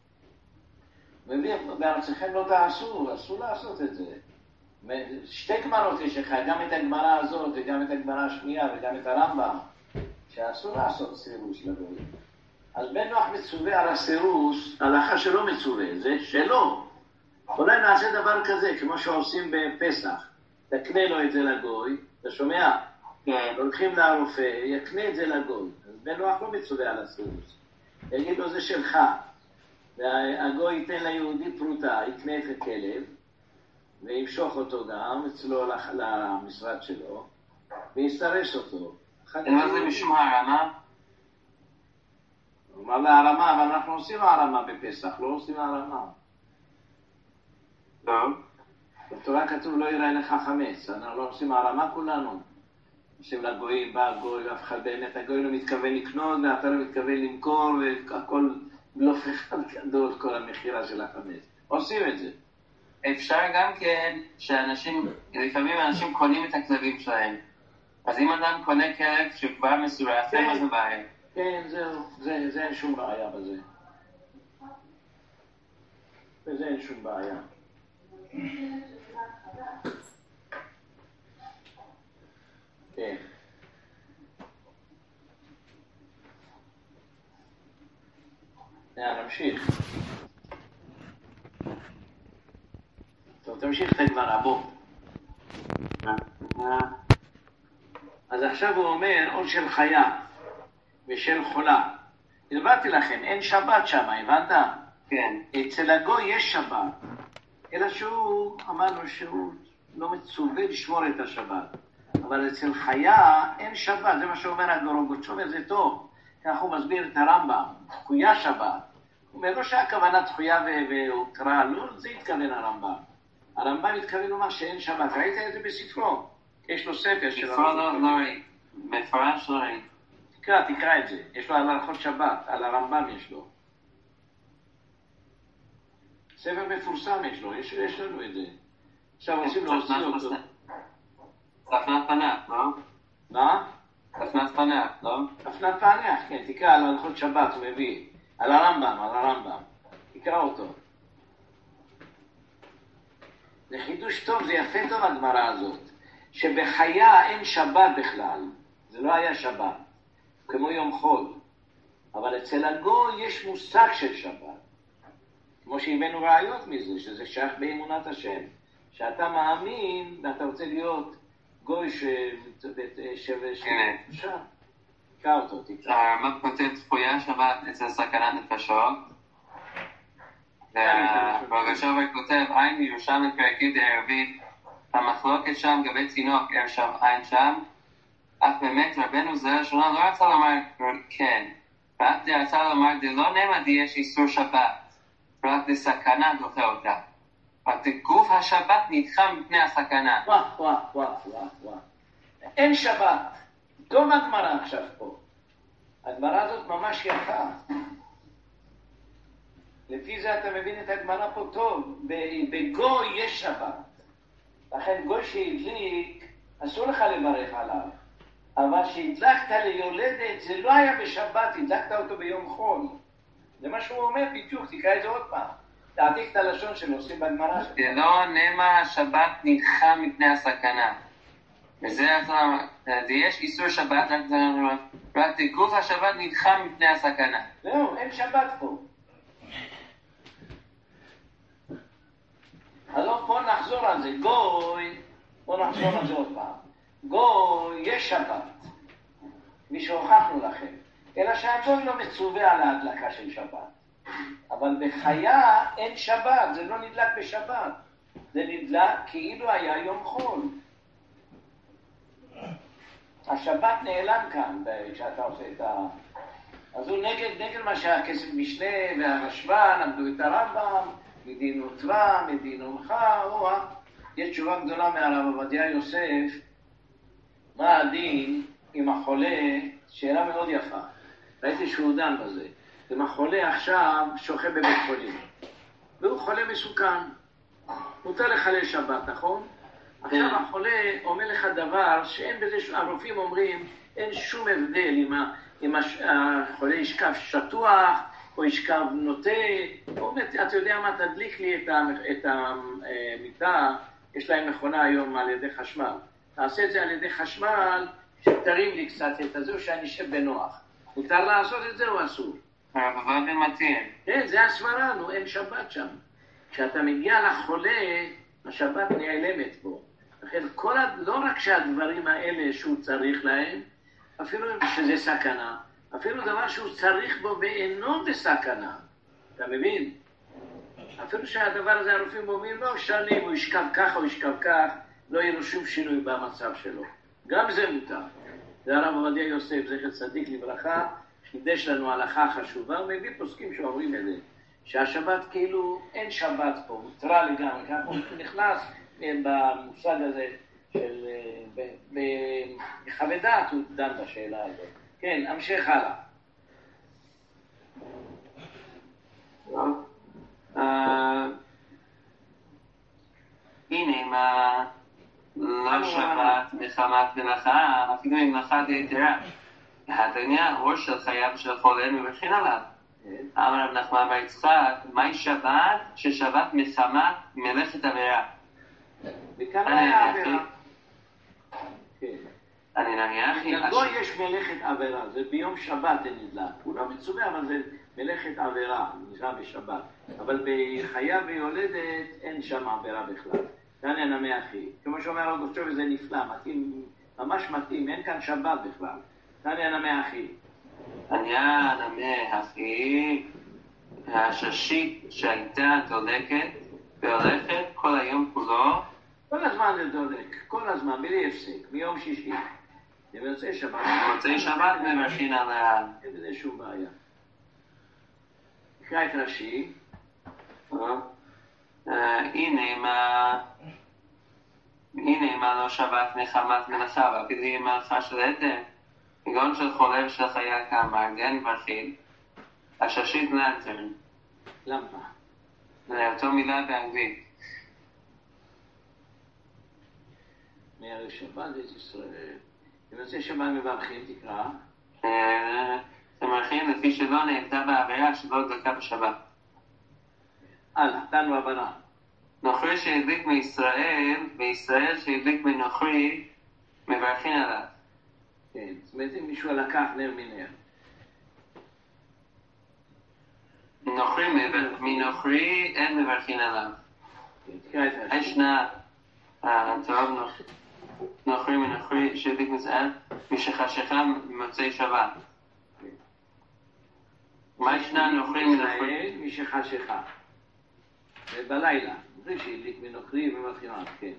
Speaker 1: בארצכם לא תעשו, אסור לעשות את זה. שתי גמרות יש לך, גם את הגמרא הזאת וגם את הגמרא השנייה וגם את הרמב"ם, שאסור לעשות סירוס לגוי. אז בן נוח מצווה על הסירוס, הלכה שלא מצווה, זה שלא. אולי נעשה דבר כזה, כמו שעושים בפסח. תקנה לו את זה לגוי, אתה שומע?
Speaker 2: כן.
Speaker 1: הולכים לרופא, יקנה את זה לגוי. אז בן נוח לא מצווה על הסירוס. יגיד לו זה שלך. והגוי ייתן ליהודי פרוטה, יקנה את הכלב, וימשוך אותו גם אצלו למשרד שלו, ויסתרש אותו.
Speaker 2: מה זה משום הרמה?
Speaker 1: הוא אמר לה הרמה, אבל אנחנו עושים הרמה בפסח, לא עושים הרמה.
Speaker 2: טוב.
Speaker 1: בתורה כתוב לא יראה לך חמץ, אנחנו לא עושים הרמה כולנו. עושים לגויים, בא הגוי, ואף אחד באמת הגוי לא מתכוון לקנות, ואתה לא מתכוון למכור, והכל בלוף אחד גדול, כל המחירה של החמץ. עושים את זה.
Speaker 2: אפשר גם כן שאנשים, לפעמים אנשים קונים את הכלבים שלהם. אז אם אדם קונה כלב שכבר מסורס, אין מה זה בעיה.
Speaker 1: כן, זהו, זה, זה אין שום בעיה בזה. בזה אין שום בעיה. כן. נמשיך. תמשיך את הגמרא, בוא. אז עכשיו הוא אומר, עול של חיה ושל חולה. הסברתי לכם, אין שבת שם, הבנת?
Speaker 2: כן.
Speaker 1: אצל הגוי יש שבת, אלא שהוא, אמרנו שהוא לא מצווה לשמור את השבת. אבל אצל חיה אין שבת, זה מה שאומר הגורוגוצ'וב, זה טוב. כך הוא מסביר את הרמב"ם, תחויה שבת. הוא אומר, לא שהכוונה תחויה והוקרה, לא, זה התכוון הרמב"ם. הרמב"ם התכוון לומר שאין שבת, ראית את זה בספרו? יש לו ספר של...
Speaker 2: בספרו לא ראית, מפרש לא ראית.
Speaker 1: תקרא, תקרא את זה, יש לו על הלכות שבת, על הרמב"ם יש לו. ספר מפורסם יש לו, יש, יש לנו את זה. עכשיו רוצים להוציא אותו.
Speaker 2: תפנת פנח, לא?
Speaker 1: מה?
Speaker 2: תפנת פנח, לא?
Speaker 1: תפנת פנח, כן, תקרא על הלכות שבת, הוא מביא. על הרמב"ם, על הרמב"ם. תקרא אותו. זה חידוש טוב, זה יפה טוב הגמרא הזאת. שבחיה אין שבת בכלל. זה לא היה שבת. כמו יום חול. אבל אצל הגוי יש מושג של שבת. כמו שהבאנו ראיות מזה, שזה שייך באמונת השם. שאתה מאמין ואתה רוצה להיות גוי ש...
Speaker 2: כן.
Speaker 1: תקרא אותו, תקרא.
Speaker 2: הרמב"ם כותב צפויה שבת אצל סכנת נפשות. והרגשוב כותב עין מירושם לפרקית הערבית, המחלוקת שם גבי תינוק ער שם עין שם, אך באמת רבנו זרע שונה לא רצה לומר כן, רק רצה לומר דלא נאמר דיש איסור שבת, רק לסכנה דוחה אותה. רק גוף השבת נדחה מפני הסכנה.
Speaker 1: וואו, וואו, וואו, וואו, וואו. אין שבת. טוב הגמרא עכשיו פה. הגמרא הזאת ממש יפה. לפי זה אתה מבין את הגמרא פה טוב. בגוי יש שבת. לכן גוי שהדליק, אסור לך לברך עליו. אבל שהדלקת ליולדת, זה לא היה בשבת, הדלקת אותו ביום חול. זה מה שהוא אומר בדיוק, תקרא את זה עוד פעם. תעתיק את הלשון שעושים בגמרא.
Speaker 2: זה לא נאמר השבת נדחה מפני הסכנה. וזה יש איסור שבת, רק גוף השבת נדחה מפני הסכנה.
Speaker 1: זהו, אין שבת פה. אז פה נחזור על זה, גוי, בוא נחזור על זה עוד פעם. גוי, יש שבת, מי שהוכחנו לכם, אלא שהגוי לא מצווה על ההדלקה של שבת. אבל בחיה אין שבת, זה לא נדלק בשבת. זה נדלק כאילו היה יום חול. השבת נעלם כאן כשאתה עושה את ה... אז הוא נגד, נגד מה שהכסף משנה והרשב"ן עמדו את הרמב"ם, מדינו תבא, מדינו מחה, או... יש תשובה גדולה מהרב עובדיה יוסף, מה הדין עם החולה, שאלה מאוד יפה. ראיתי שהוא דן בזה. אם החולה עכשיו שוכב בבית חולים, והוא חולה מסוכן, מותר לחלל שבת, נכון? עכשיו החולה אומר לך דבר שאין בזה, הרופאים אומרים, אין שום הבדל אם, ה, אם החולה ישכב שטוח או ישכב נוטה. הוא אומר, אתה יודע מה, תדליק לי את, ה, את המיטה, יש להם מכונה היום על ידי חשמל. תעשה את זה על ידי חשמל, שתרים לי קצת את הזה, שאני אשב בנוח. מותר לעשות את זה או אסור?
Speaker 2: אבל זה מתאים.
Speaker 1: כן, זה הסברה, נו, אין שבת שם. כשאתה מגיע לחולה, השבת נעלמת בו. לכן, כל הד... לא רק שהדברים האלה שהוא צריך להם, אפילו שזה סכנה, אפילו דבר שהוא צריך בו ואינו בסכנה. אתה מבין? אפילו שהדבר הזה, הרופאים אומרים, לא שנים, הוא ישכב כך או ישכב כך, לא יהיה לו שום שינוי במצב שלו. גם זה מותר. זה הרב עובדיה יוסף, זכר צדיק לברכה, חידש לנו הלכה חשובה, הוא מביא פוסקים שאומרים את זה, שהשבת כאילו אין שבת פה, מותרה לגמרי, כך הוא נכנס במושג הזה של, בחוות דעת הוא דן בשאלה הזאת. כן, המשך הלאה.
Speaker 2: הנה, מה לא שבת מחמת מלאכה, אפילו עם מלאכה דהיתרה. התניא, אור של חייו של חולה מברכין עליו. אמר רב נחמן בר יצחק, מהי שבת? ששבת מחמת מלאכת עבירה.
Speaker 1: וכאן היה עבירה.
Speaker 2: אני נניח...
Speaker 1: לגוי יש מלאכת עבירה, זה ביום שבת זה נדלק. הוא לא מצווה, אבל זה מלאכת עבירה, נקרא בשבת. אבל בחיה ויולדת אין שם עבירה בכלל. תניא נמי אחי. כמו שאומר הרב גוסטוב, זה נפלא, מתאים, ממש מתאים, אין כאן שבת בכלל. תניא נמי אחי.
Speaker 2: תניא נמי אחי, הששית שהייתה דולקת והולכת כל היום כולו.
Speaker 1: כל הזמן זה דולק, כל הזמן, בלי הפסק, מיום שישי. במוצאי שבת.
Speaker 2: במוצאי שבת מברכין עליה.
Speaker 1: אין בזה שום בעיה. נקרא את רש"י.
Speaker 2: הנה מה... הנה מה לא שבת מחמת מלאכה, ואפילו היא מלאכה של היתר. כגון של חולה ושל חיה כאמר, גן ברכין, הששית לנטרן.
Speaker 1: למה?
Speaker 2: זה אותו מילה באנגלית.
Speaker 1: מערב שבת את ישראל. במוצאי שבת מברכים, תקרא.
Speaker 2: זה מברכים לפי שלא נהייתה בעבירה שלא דלקה בשבת.
Speaker 1: הלאה, תנו הבנה.
Speaker 2: נוכרי שהדליק מישראל, וישראל שהדליק מנוכרי, מברכים עליו.
Speaker 1: כן, זאת אומרת אם מישהו לקח נר מנר.
Speaker 2: נוכרי מנוכרי, אין מברכים עליו.
Speaker 1: כן, תקרא את רש"י.
Speaker 2: ישנה, טוב, נוכרי מנוכרי שהדליק מישראל, משחשיכה במוצאי שבת. מה ישנה נוכרי מנוכרי?
Speaker 1: משחשיכה. בלילה, זה שהדליק מנוכרי ומברכים עליו, כן.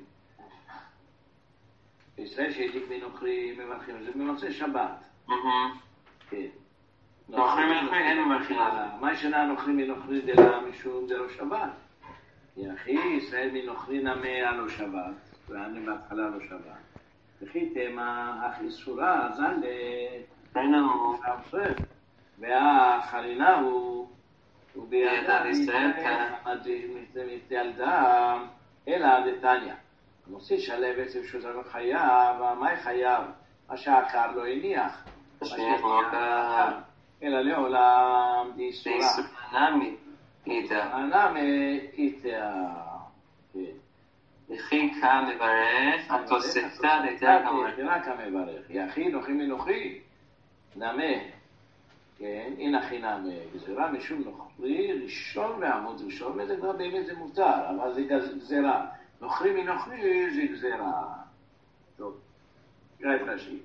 Speaker 1: בישראל שהדליק מנוכרי מברכים עליו, זה במוצאי שבת. כן.
Speaker 2: נוכרי מנוכרי אין מברכים עליו.
Speaker 1: מה ישנה נוכרי מנוכרי דלה משום דלו שבת? יחי ישראל מנוכרי נמי עלו שבת, ואני בהתחלה לא שבת. וכי תמה החיסורה זן ל... והחרינה הוא ובידה ישראל מתילדה אלא דתניא. המוציא שלב בעצם שהוא זמן חייב, מה חייב? מה שהעקר לא הניח. אלא לעולם דיסורה.
Speaker 2: נמי איתה.
Speaker 1: נמי איתה.
Speaker 2: וכי כמברך, התוספתא דתא כמוברך.
Speaker 1: רק כמברך. יחי נוכי מנוכי. נמי. כן, הנה חינם גזירה משום נוכרי ראשון ועמוד ראשון, וזה כבר באמת זה מותר, אבל זה גזירה. נוכרי מנוכרי זה גזירה. טוב, קרא את רש"י.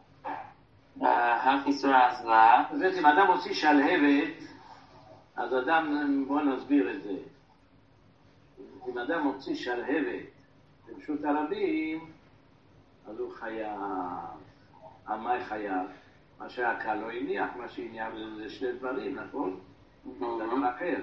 Speaker 2: החיסורה עזרה.
Speaker 1: אז בעצם אדם מוציא שלהבת, אז אדם, בואו נסביר את זה. אם אדם מוציא שלהבת ברשות הרבים, אז הוא חייב. המאי חייב. מה שהקל לא הניח, מה שהניח זה שני דברים, נכון? זה דבר אחר.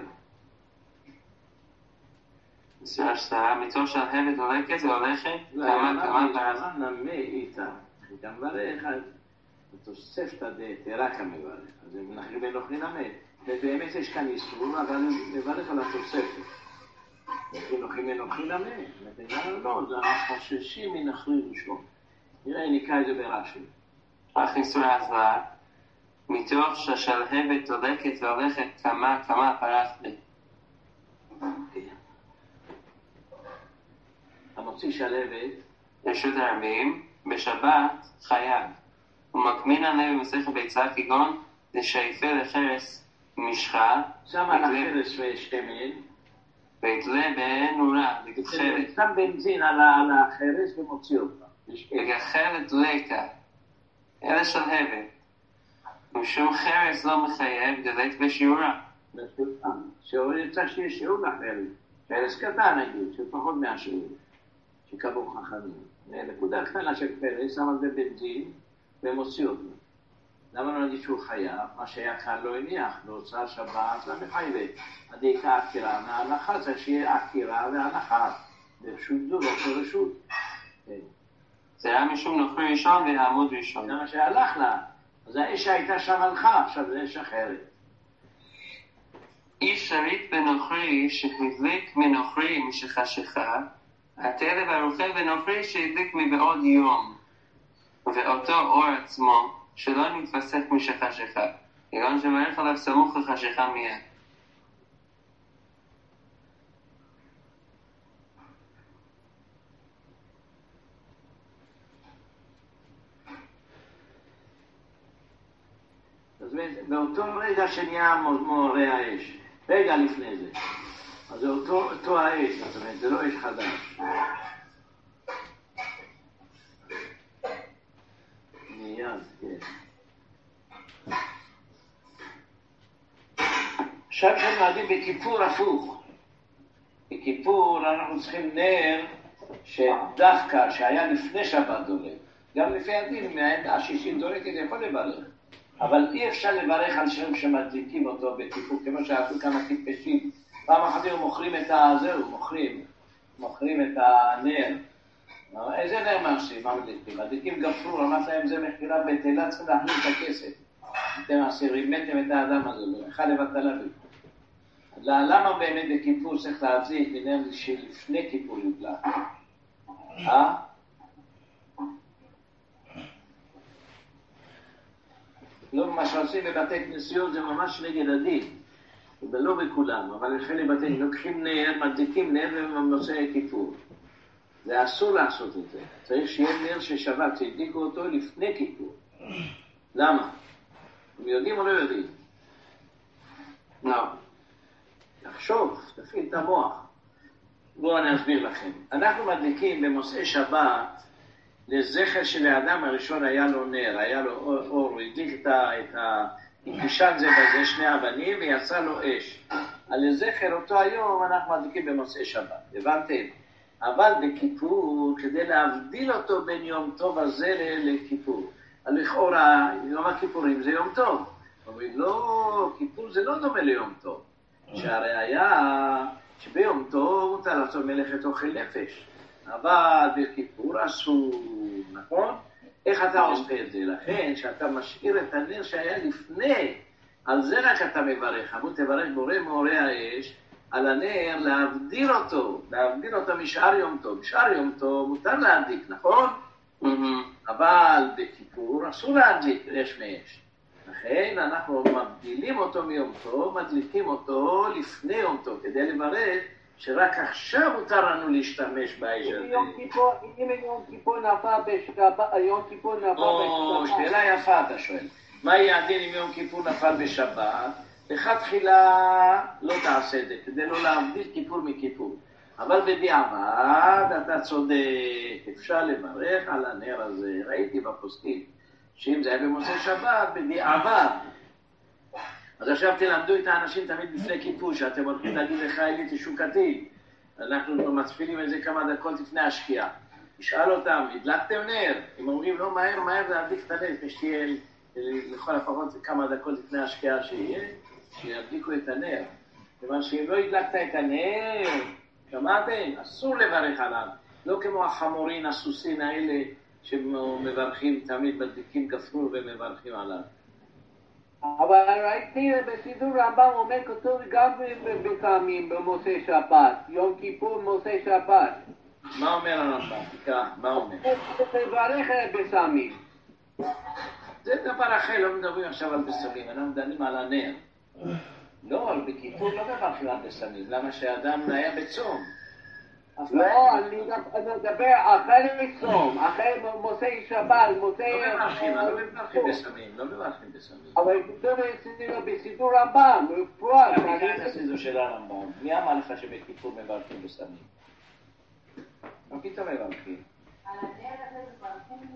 Speaker 2: בסדר שתרה, מצור של הבת הולכת והולכת, כמה כמה פרס.
Speaker 1: נמי איתה. גם ברך, התוספתא דתרא כמברך. אז זה מנחי בנוכרי נמי. ובאמת יש כאן איסור, אבל הוא מברך על התוספת. בנוכרי בנוכרי נמי. לא, זה החוששים מנחרי ראשון. נראה, נקרא את זה ברש"י.
Speaker 2: החיסורה עזרה, מתוך שהשלהבת הולכת והולכת כמה כמה פרס לי.
Speaker 1: המוציא שלהבת
Speaker 2: רשות הרבים, בשבת חייב. ומקמין עליהם במסכת ביצה כגון לשייפה לחרס משחה.
Speaker 1: שם על החרס ושמן.
Speaker 2: ויתלה בנורה, לגחלת.
Speaker 1: שם בנזין על החרס ומוציא אותה.
Speaker 2: לגחלת דלקה. אלה שלהבת. משום חרס לא מחייב דלק בשיעורה.
Speaker 1: שיעור יצא שיש שיעור לחרס. חרס קטן נגיד, של פחות מהשיעור. שקבעו חכמים. נקודה קטנה של חרס, שם על זה בנזין ומוציא אותו. למה לא נגיד שהוא חייב? מה שהיה כאן לא הניח, להוצאה שבת למחייבת. הדיקה עקירה מההנחה, צריך שיהיה עקירה והנחה. ברשות זו, לא רשות.
Speaker 2: זה היה משום נוכרי ראשון והעמוד ראשון.
Speaker 1: זה מה שהלך לה. אז האש שהייתה שם הלכה, עכשיו זה אש אחרת.
Speaker 2: איש שריט בנוכרי שהדליק מנוכרי משחשיכה, התלב הרוחב בנוכרי שהדליק מבעוד יום. ואותו אור עצמו שלא נתפסק משחשיכה, כגון שמערך עליו סמוך לחשיכה מיד.
Speaker 1: אז באותו רגע שנהיה מורה האש, רגע לפני זה, אז זה אותו, אותו האש, זאת אומרת, זה לא אש חדש. מיד, כן. עכשיו כשנעדים בכיפור הפוך. בכיפור אנחנו צריכים נר שדווקא שהיה לפני שבת דולק. גם לפי הדין, מהעמדה השישית דולקת יכול לברך. אבל אי אפשר לברך על שם שמדליקים אותו בכיפור, כמו שעשו כמה טיפשים. פעם אחת הם מוכרים את הזהו, מוכרים, מוכרים את הנר. איזה נר מעשים? מה מדליקים? מדליקים גפרור, אמרת להם זה מחירה בטלה, צריכים להחליט את הכסף. אתם רימיתם את האדם הזה, אחד לבטלה בי. למה באמת בכיפור צריך להדליק מנר שלפני כיפור יודלק? אה? לא, מה שעושים בבתי כנסיות זה ממש נגד הדין, ולא בכולם, אבל לכן לבתי, לוקחים נר, מדליקים נר ומוצאי כיפור. זה אסור לעשות את זה. צריך שיהיה נר ששבת, שהדליקו אותו לפני כיפור. למה? הם יודעים או לא יודעים?
Speaker 2: לא.
Speaker 1: תחשוב, תפעיל את המוח. בואו אני אסביר לכם. אנחנו מדליקים במוצאי שבת, לזכר שלאדם הראשון היה לו נר, היה לו אור, הוא הדליק את ה... את ה... הקישן זה בזה שני אבנים ויצא לו אש. על לזכר אותו היום אנחנו מדליקים במוצאי שבת, הבנתם? אבל בכיפור, כדי להבדיל אותו בין יום טוב הזה לכיפור. לכאורה, יום הכיפורים זה יום טוב. אומרים, לא, כיפור זה לא דומה ליום טוב. שהרי היה שביום טוב מותר לעשות מלאכת אוכל נפש. אבל בכיפור אסור, נכון? איך אתה עושה את זה? לכן שאתה משאיר את הנר שהיה לפני, על זה רק אתה מברך. אמרו תברך בורא מאורי האש, על הנר להבדיל אותו, להבדיל אותו משאר יום טוב. משאר יום טוב מותר להדליק, נכון? אבל בכיפור אסור להדליק אש מאש. לכן אנחנו מבדילים אותו מיום טוב, מדליקים אותו לפני יום טוב, כדי לברך שרק עכשיו מותר לנו להשתמש באש הזה.
Speaker 3: אם יום כיפור נפל בשבת, יום כיפור נפל בשבת.
Speaker 1: או, שאלה יפה אתה שואל. מה יהיה הדין אם יום כיפור נפל בשבת? לכתחילה לא תעשה את זה, כדי לא להבדיל כיפור מכיפור. אבל בדיעבד אתה צודק, אפשר לברך על הנר הזה. ראיתי בפוסקים שאם זה היה במוצאי שבת, בדיעבד. אז עכשיו תלמדו את האנשים תמיד לפני כיפור, שאתם הולכים להגיד לך אלי תשוקתי. אנחנו מצפילים את זה כמה דקות לפני השקיעה. תשאל אותם, הדלקתם נר? הם אומרים, לא, מהר, מהר להדליק את הנר, כשתהיה לכל הפחות כמה דקות לפני השקיעה שיהיה, שידליקו את הנר. כיוון שאם לא הדלקת את הנר, שמעתם? אסור לברך עליו. לא כמו החמורין, הסוסין האלה, שמברכים תמיד בדליקים גפרור ומברכים עליו.
Speaker 3: אבל ראיתי בסידור רמב"ם אומר כתוב גם בפעמים במוצאי שבת, יום כיפור מוצאי שבת.
Speaker 1: מה אומר הרמב"ם? תקרא, מה אומר?
Speaker 3: לברך בסמים.
Speaker 1: זה דבר אחר, לא מדברים עכשיו על בסמים, אנחנו מדברים על הנר. לא, אבל בכיפור לא מברכים על בסמים, למה שאדם היה בצום?
Speaker 3: לא, אני מדבר אחרי צום, אחרי מוצאי שבת, מוצאי...
Speaker 1: לא מברכים, לא מברכים בסמים, לא מברכים בסמים.
Speaker 3: אבל כתוב בסידור רמב"ם, בפרט.
Speaker 1: אני אקרא את הסידור של הרמב"ם. מי אמר לך שבכיפור מברכים בסמים? מה פתאום מברכים?
Speaker 4: על הנר הזה מברכים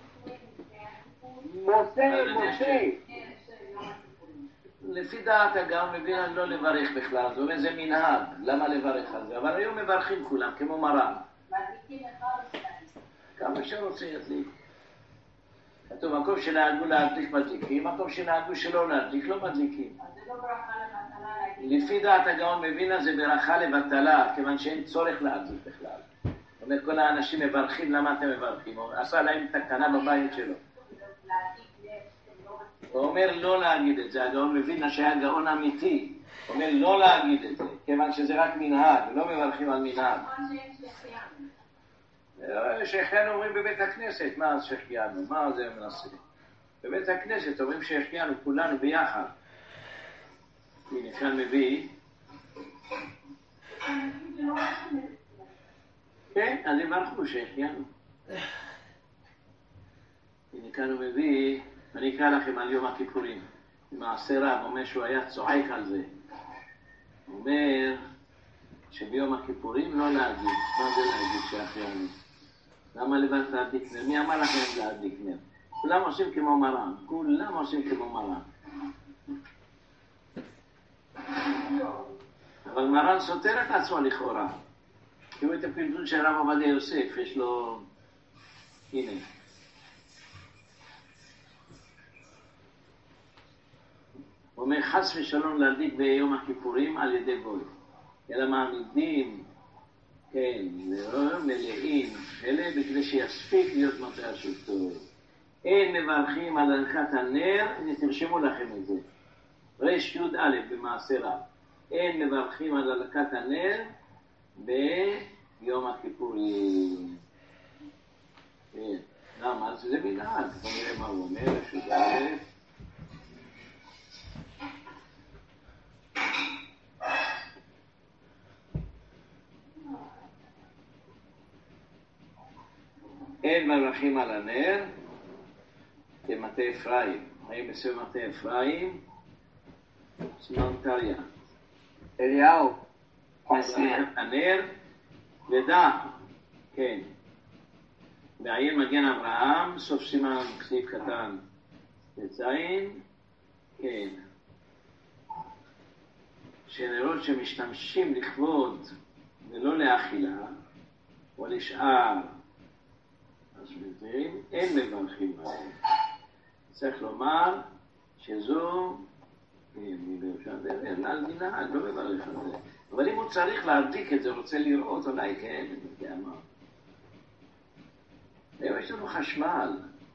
Speaker 3: מוצאי, מוצאי.
Speaker 1: לפי דעת הגאון מבין לא לברך בכלל, זאת אומרת זה מנהג, למה לברך על זה? אבל היום מברכים כולם, כמו מרן.
Speaker 4: מדליקים אחד או שתיים.
Speaker 1: כמה שרוצה ידליק. כתוב, מקום שנהגו להדליק מדליקים, מקום שנהגו שלא להדליק, לא מדליקים.
Speaker 4: אז זה לא ברכה לבטלה להגיד.
Speaker 1: לפי דעת הגאון מבינה זה ברכה לבטלה, כיוון שאין צורך להדליק בכלל. זאת אומרת, כל האנשים מברכים, למה אתם מברכים? הוא עשה להם תקנה בבית שלו. הוא אומר לא להגיד את זה, הגאון מבין שהיה גאון אמיתי. הוא אומר לא להגיד את זה, כיוון שזה רק מנהג, לא מברכים על מנהג. שהחיינו אומרים בבית הכנסת, מה שהחיינו, מה זה מנסים? בבית הכנסת אומרים שהחיינו כולנו ביחד. הנה כאן מביא. כן, אז יברכו שהחיינו. הנה כאן הוא מביא, אני אקרא לכם על יום הכיפורים. מעשה רב אומר שהוא היה צועק על זה. הוא אומר, שביום הכיפורים לא להדליק. מה זה להדליק שאחרי אני? למה לבד להדליק נר? מי אמר לכם להדליק נר? כולם עושים כמו מרן, כולם עושים כמו מרן. אבל מרן סותר את עצמו לכאורה. תראו את הפלטון של רב עובדיה יוסף, יש לו... הנה. הוא אומר חס ושלום להדליק ביום הכיפורים על ידי גוי. אלא מעמידים, כן, מלאים, אלה בכדי שיספיק להיות מטרה של טוב. אין מברכים על הדלקת הנר, תרשמו לכם את זה. רש י' א' במעשה רב. אין מברכים על הדלקת הנר ביום הכיפורים. כן, למה? אז זה מנהג. בוא נראה מה הוא אומר, רש י' א'. אין מברכים על הנר כמטה אפרים. האם בסביב מטה אפרים? סימן טריה.
Speaker 3: אליהו.
Speaker 1: הנר ודע. כן. בעיין מגן אברהם, סוף סימן כתיב קטן. לציין. כן. שנרות שמשתמשים לכבוד ולא לאכילה או לשאר אז מבינים, אין מברכים עליהם. צריך לומר שזו, אין על מנהג, לא מברך על זה. אבל אם הוא צריך להדליק את זה, רוצה לראות, אולי כן, אני יודע מה. היום יש לנו חשמל.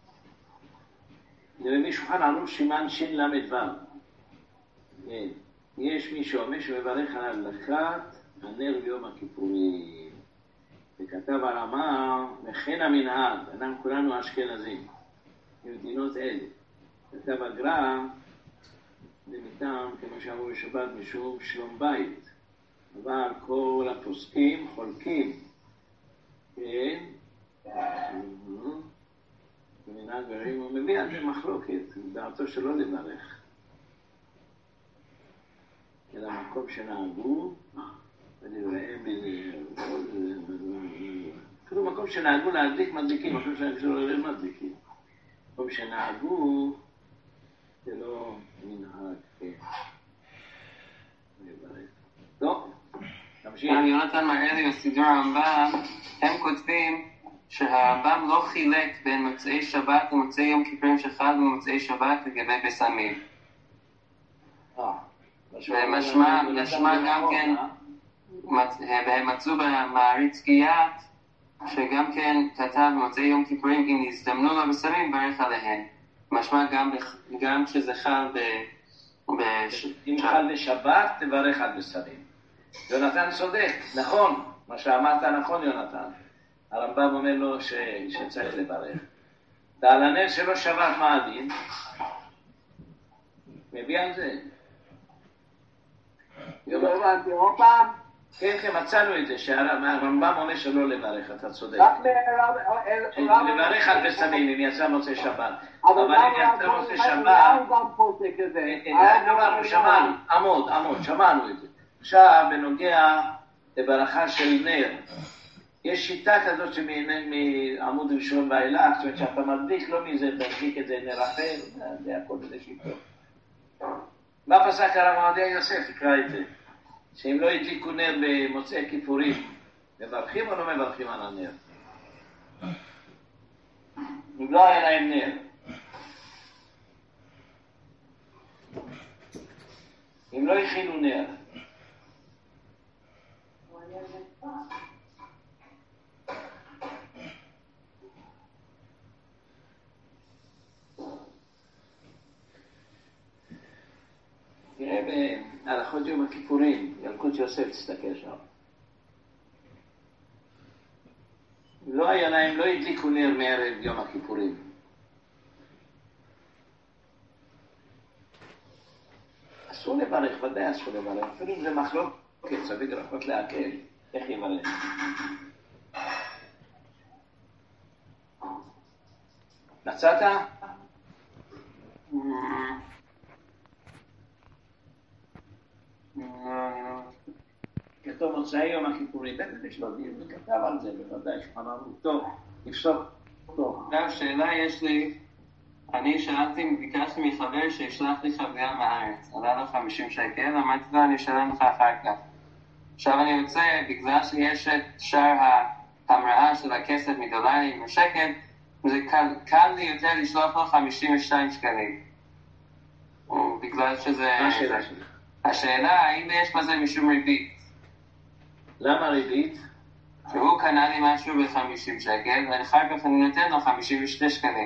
Speaker 1: נראה מישהו כאן ערוך שימן שין למד ון. כן. יש מישהו אומר שמברך על הדלקת הנר ביום הכיפורים. וכתב הרמ"א, וכן המנהג, אנחנו כולנו אשכנזים, במדינות אלה. כתב הגר"א, ומטעם, כמו שאמרו בשבת, משום שלום בית. אבל כל הפוסקים חולקים, כן? במנהג גרים, הוא מביא על זה מחלוקת, דעתו שלא לברך. אלא מקום שנהגו, ודבריהם אפילו מקום שנהגו להדליק מדליקים, מקום שנהגו לא מדליקים. מקום שנהגו זה לא מנהג. טוב, תמשיך.
Speaker 2: יונתן מראה לי בסידור הרמב"ם, הם כותבים שהרמב"ם לא חילק בין מוצאי שבת ומוצאי יום כיפורים שחל ומוצאי שבת לגבי בסמים. ומשמע גם כן, והם מצאו במעריץ גיאת, שגם כן כתב במוצאי יום כיפורים, אם נזדמנו לו בסמים, ברך עליהם. משמע גם, גם כשזה חל ב...
Speaker 1: אם חל בשבת, תברך על בסמים. יונתן צודק, נכון, מה שאמרת נכון יונתן. הרמב"ם אומר לו ש... שצריך לברך. ועל הנר שלו שבת מה הדין? מביא על זה.
Speaker 3: לא הבנתי, עוד פעם?
Speaker 1: כן, כן, מצאנו את זה, שהרמב"ם אומר שלא לברך, אתה צודק. לברך על בסמים, אם יצא מוצא שבת. אבל אם יצא מוצא שבת... שמענו, עמוד, עמוד, שמענו את זה. עכשיו, בנוגע לברכה של נר, יש שיטה כזאת שמעמוד ראשון ואילך, זאת אומרת שאתה מדליק, לא מזה, תדליק את זה נר אחר, זה הכל בזה שיטות. מה פסק הרב עובדיה יוסף? תקרא את זה. שאם לא הדליקו נר במוצאי כיפורים, מברכים או לא מברכים על הנר? אם לא היה להם נר. אם לא הכינו נר. תראה בהלכות יום הכיפורים, ילקוט יוסף, תסתכל שם. לא היה להם, לא הדליקו נר מערב יום הכיפורים. אסור לברך, ודאי אסור לברך. אפילו אם זה מחלוקת, סביב ברכות להקל. איך יברך? מצאת? כתוב מוצאי יום הכיפורים, בטח יש לו דין, וכתב על זה בוודאי, שמענו טוב, נפסוק טוב.
Speaker 2: עכשיו שאלה יש לי, אני שאלתי, ביקשתי מחבר שישלח לי חבילה מהארץ, עלה לו חמישים שקל, אמרתי לו אני אשלם לך אחר כך. עכשיו אני רוצה, בגלל שיש את שאר ההמראה של הכסף מדולרים ושקל, זה קל, קל לי יותר לשלוח לו חמישים ושתיים שקלים. בגלל שזה...
Speaker 1: מה השאלה שלי?
Speaker 2: השאלה, האם יש בזה משום ריבית?
Speaker 1: למה ריבית?
Speaker 2: שהוא קנה לי משהו ב-חמישים שקל, ואחר כך אני נותן לו חמישים ושני שקלים.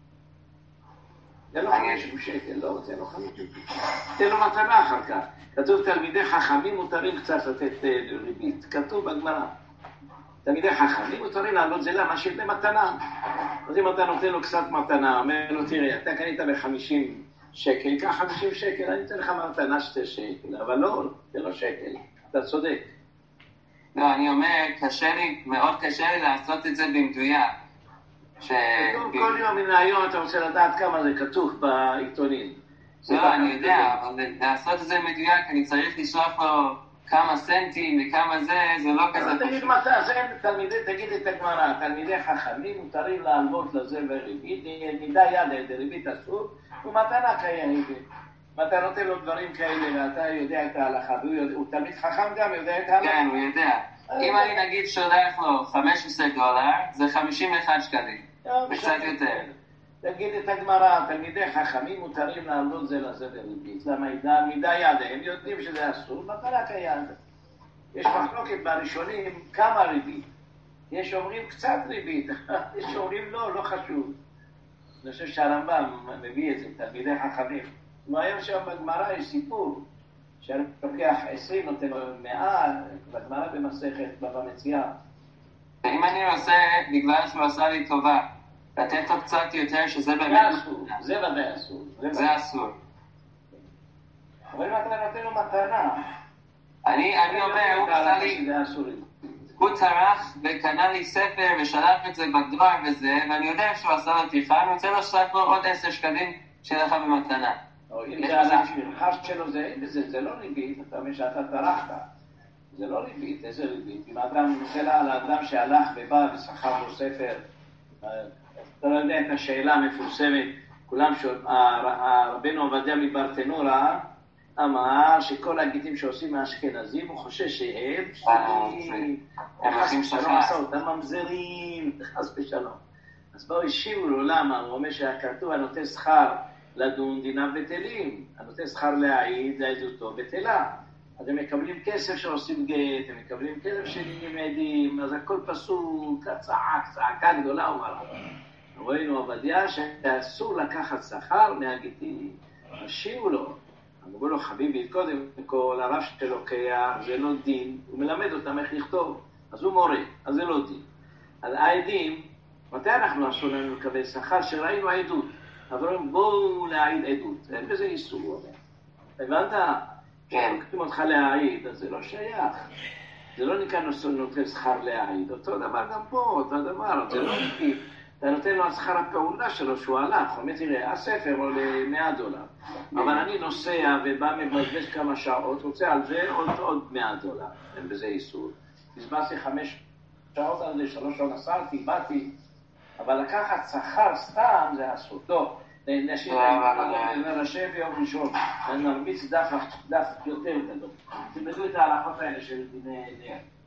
Speaker 1: זה לא חמישים שקל, לא רוצה לו חמישים שקל. תן לו מתנה אחר כך. כתוב תלמידי חכמים מותרים קצת לתת ריבית. כתוב בגמרא. תלמידי חכמים מותרים לעלות זה למה שזה מתנה. אז אם אתה נותן לו קצת מתנה, אומר לו תראה, אתה קנית ב-חמישים שקל, קח חמישים שקל, אני אתן לך מתנה שתי שקל, אבל לא, זה לא שקל, אתה צודק.
Speaker 2: לא, אני אומר, קשה לי, מאוד קשה לי לעשות את זה במדויק. ש...
Speaker 1: כתוב כל יום מן היום אתה רוצה לדעת כמה זה כתוב בעיתונים.
Speaker 2: לא, אני יודע, אבל לעשות את זה מדויק, אני צריך לשלוח לו כמה סנטים וכמה זה, זה לא כזה פשוט.
Speaker 1: תגיד מתי, זה תלמידי, תגיד את הגמרא, תלמידי חכמים מותרים להלוות לזה וריבית, מידה יד, ריבית אסור, ומתנה קיימת. ואתה נותן לו דברים כאלה, ואתה יודע את ההלכה, והוא תלמיד חכם גם יודע את ההלכה.
Speaker 2: כן, הוא יודע. אם אני נגיד שולח לו חמישה עשר דולר, זה חמישים ואחד שקלים, וקצת יותר.
Speaker 1: תגיד את הגמרא, תלמידי חכמים מותרים להעלות זה לזה בריבית. למה מידה יד, הם יודעים שזה אסור, מתנה קיימת. יש מחלוקת בראשונים כמה ריבית. יש אומרים קצת ריבית, יש אומרים לא, לא חשוב. אני חושב שהרמב"ם מביא את זה, תלמידי חכמים. היום שם בגמרא יש סיפור, שאני לוקח עשרים, נותן לו מאה, בגמרא במסכת, בבא מציעא.
Speaker 2: אם אני עושה, בגלל שהוא עשה לי טובה, לתת לו קצת יותר, שזה באמת...
Speaker 1: זה אסור, זה ודאי אסור.
Speaker 2: זה אסור.
Speaker 1: אבל אם אתה נותן לו מתנה...
Speaker 2: אני אומר, הוא עשה לי... הוא טרח וקנה לי ספר ושלח את זה בדואר וזה, ואני יודע שהוא עשה לו טרחה, אני רוצה לשלח לו עוד עשר שקלים שלך במתנה.
Speaker 1: אם זה על השלחה שלו, זה לא ריבית, אתה אומר שאתה טרחת. זה לא ריבית, איזה ריבית? אם האדם נושא לה על האדם שהלך ובא ושכר לו ספר, אתה לא יודע את השאלה המפורסמת, כולם שואלים, רבנו עובדיה מברטנורה אמר שכל הגיטים שעושים מהאשכנזים, הוא חושש שהם,
Speaker 2: הם עושים
Speaker 1: שלום עשה אותם ממזרים, חס ושלום. אז באו השיבו לו, למה? הוא אומר שהכתוב הנותן שכר לדון דיניו בטלים, הנותן שכר להעיד, זה עדותו בטלה. אז הם מקבלים כסף שעושים גט, הם מקבלים כסף שנהיים עדים, אז הכל פסוק, צעק, צעקה גדולה, הוא אמר. ראינו עובדיה שאסור לקחת שכר מהגיטים, השיבו לו. אמרו לו, חביבי, קודם כל, הרב שלוקח, זה לא דין, הוא מלמד אותם איך לכתוב, אז הוא מורה, אז זה לא דין. אז העדים, מתי אנחנו אסור לנו לקבל שכר? שראינו העדות. אבל בואו להעיד עדות, אין בזה איסור, הוא אומר. הבנת?
Speaker 2: כן.
Speaker 1: כשלוקחים אותך להעיד, אז זה לא שייך. זה לא נקרא נותן שכר להעיד. אותו דבר גם פה, אותו דבר, זה לא נקרא. אתה נותן לו על שכר הפעולה שלו שהוא הלך, הוא אומר, תראה, הספר עולה מאה דולר, אבל אני נוסע ובא מבזבז כמה שעות, רוצה על זה עוד, עוד מאה דולר, אין בזה איסור. בזבזתי חמש שעות על זה, שלוש שעות נסעתי, באתי, אבל לקחת שכר סתם זה אסור. טוב, נשאיר נרשב ביום ראשון, נרביץ דף יותר גדול. תלמדו את ההלכות האלה של דיני...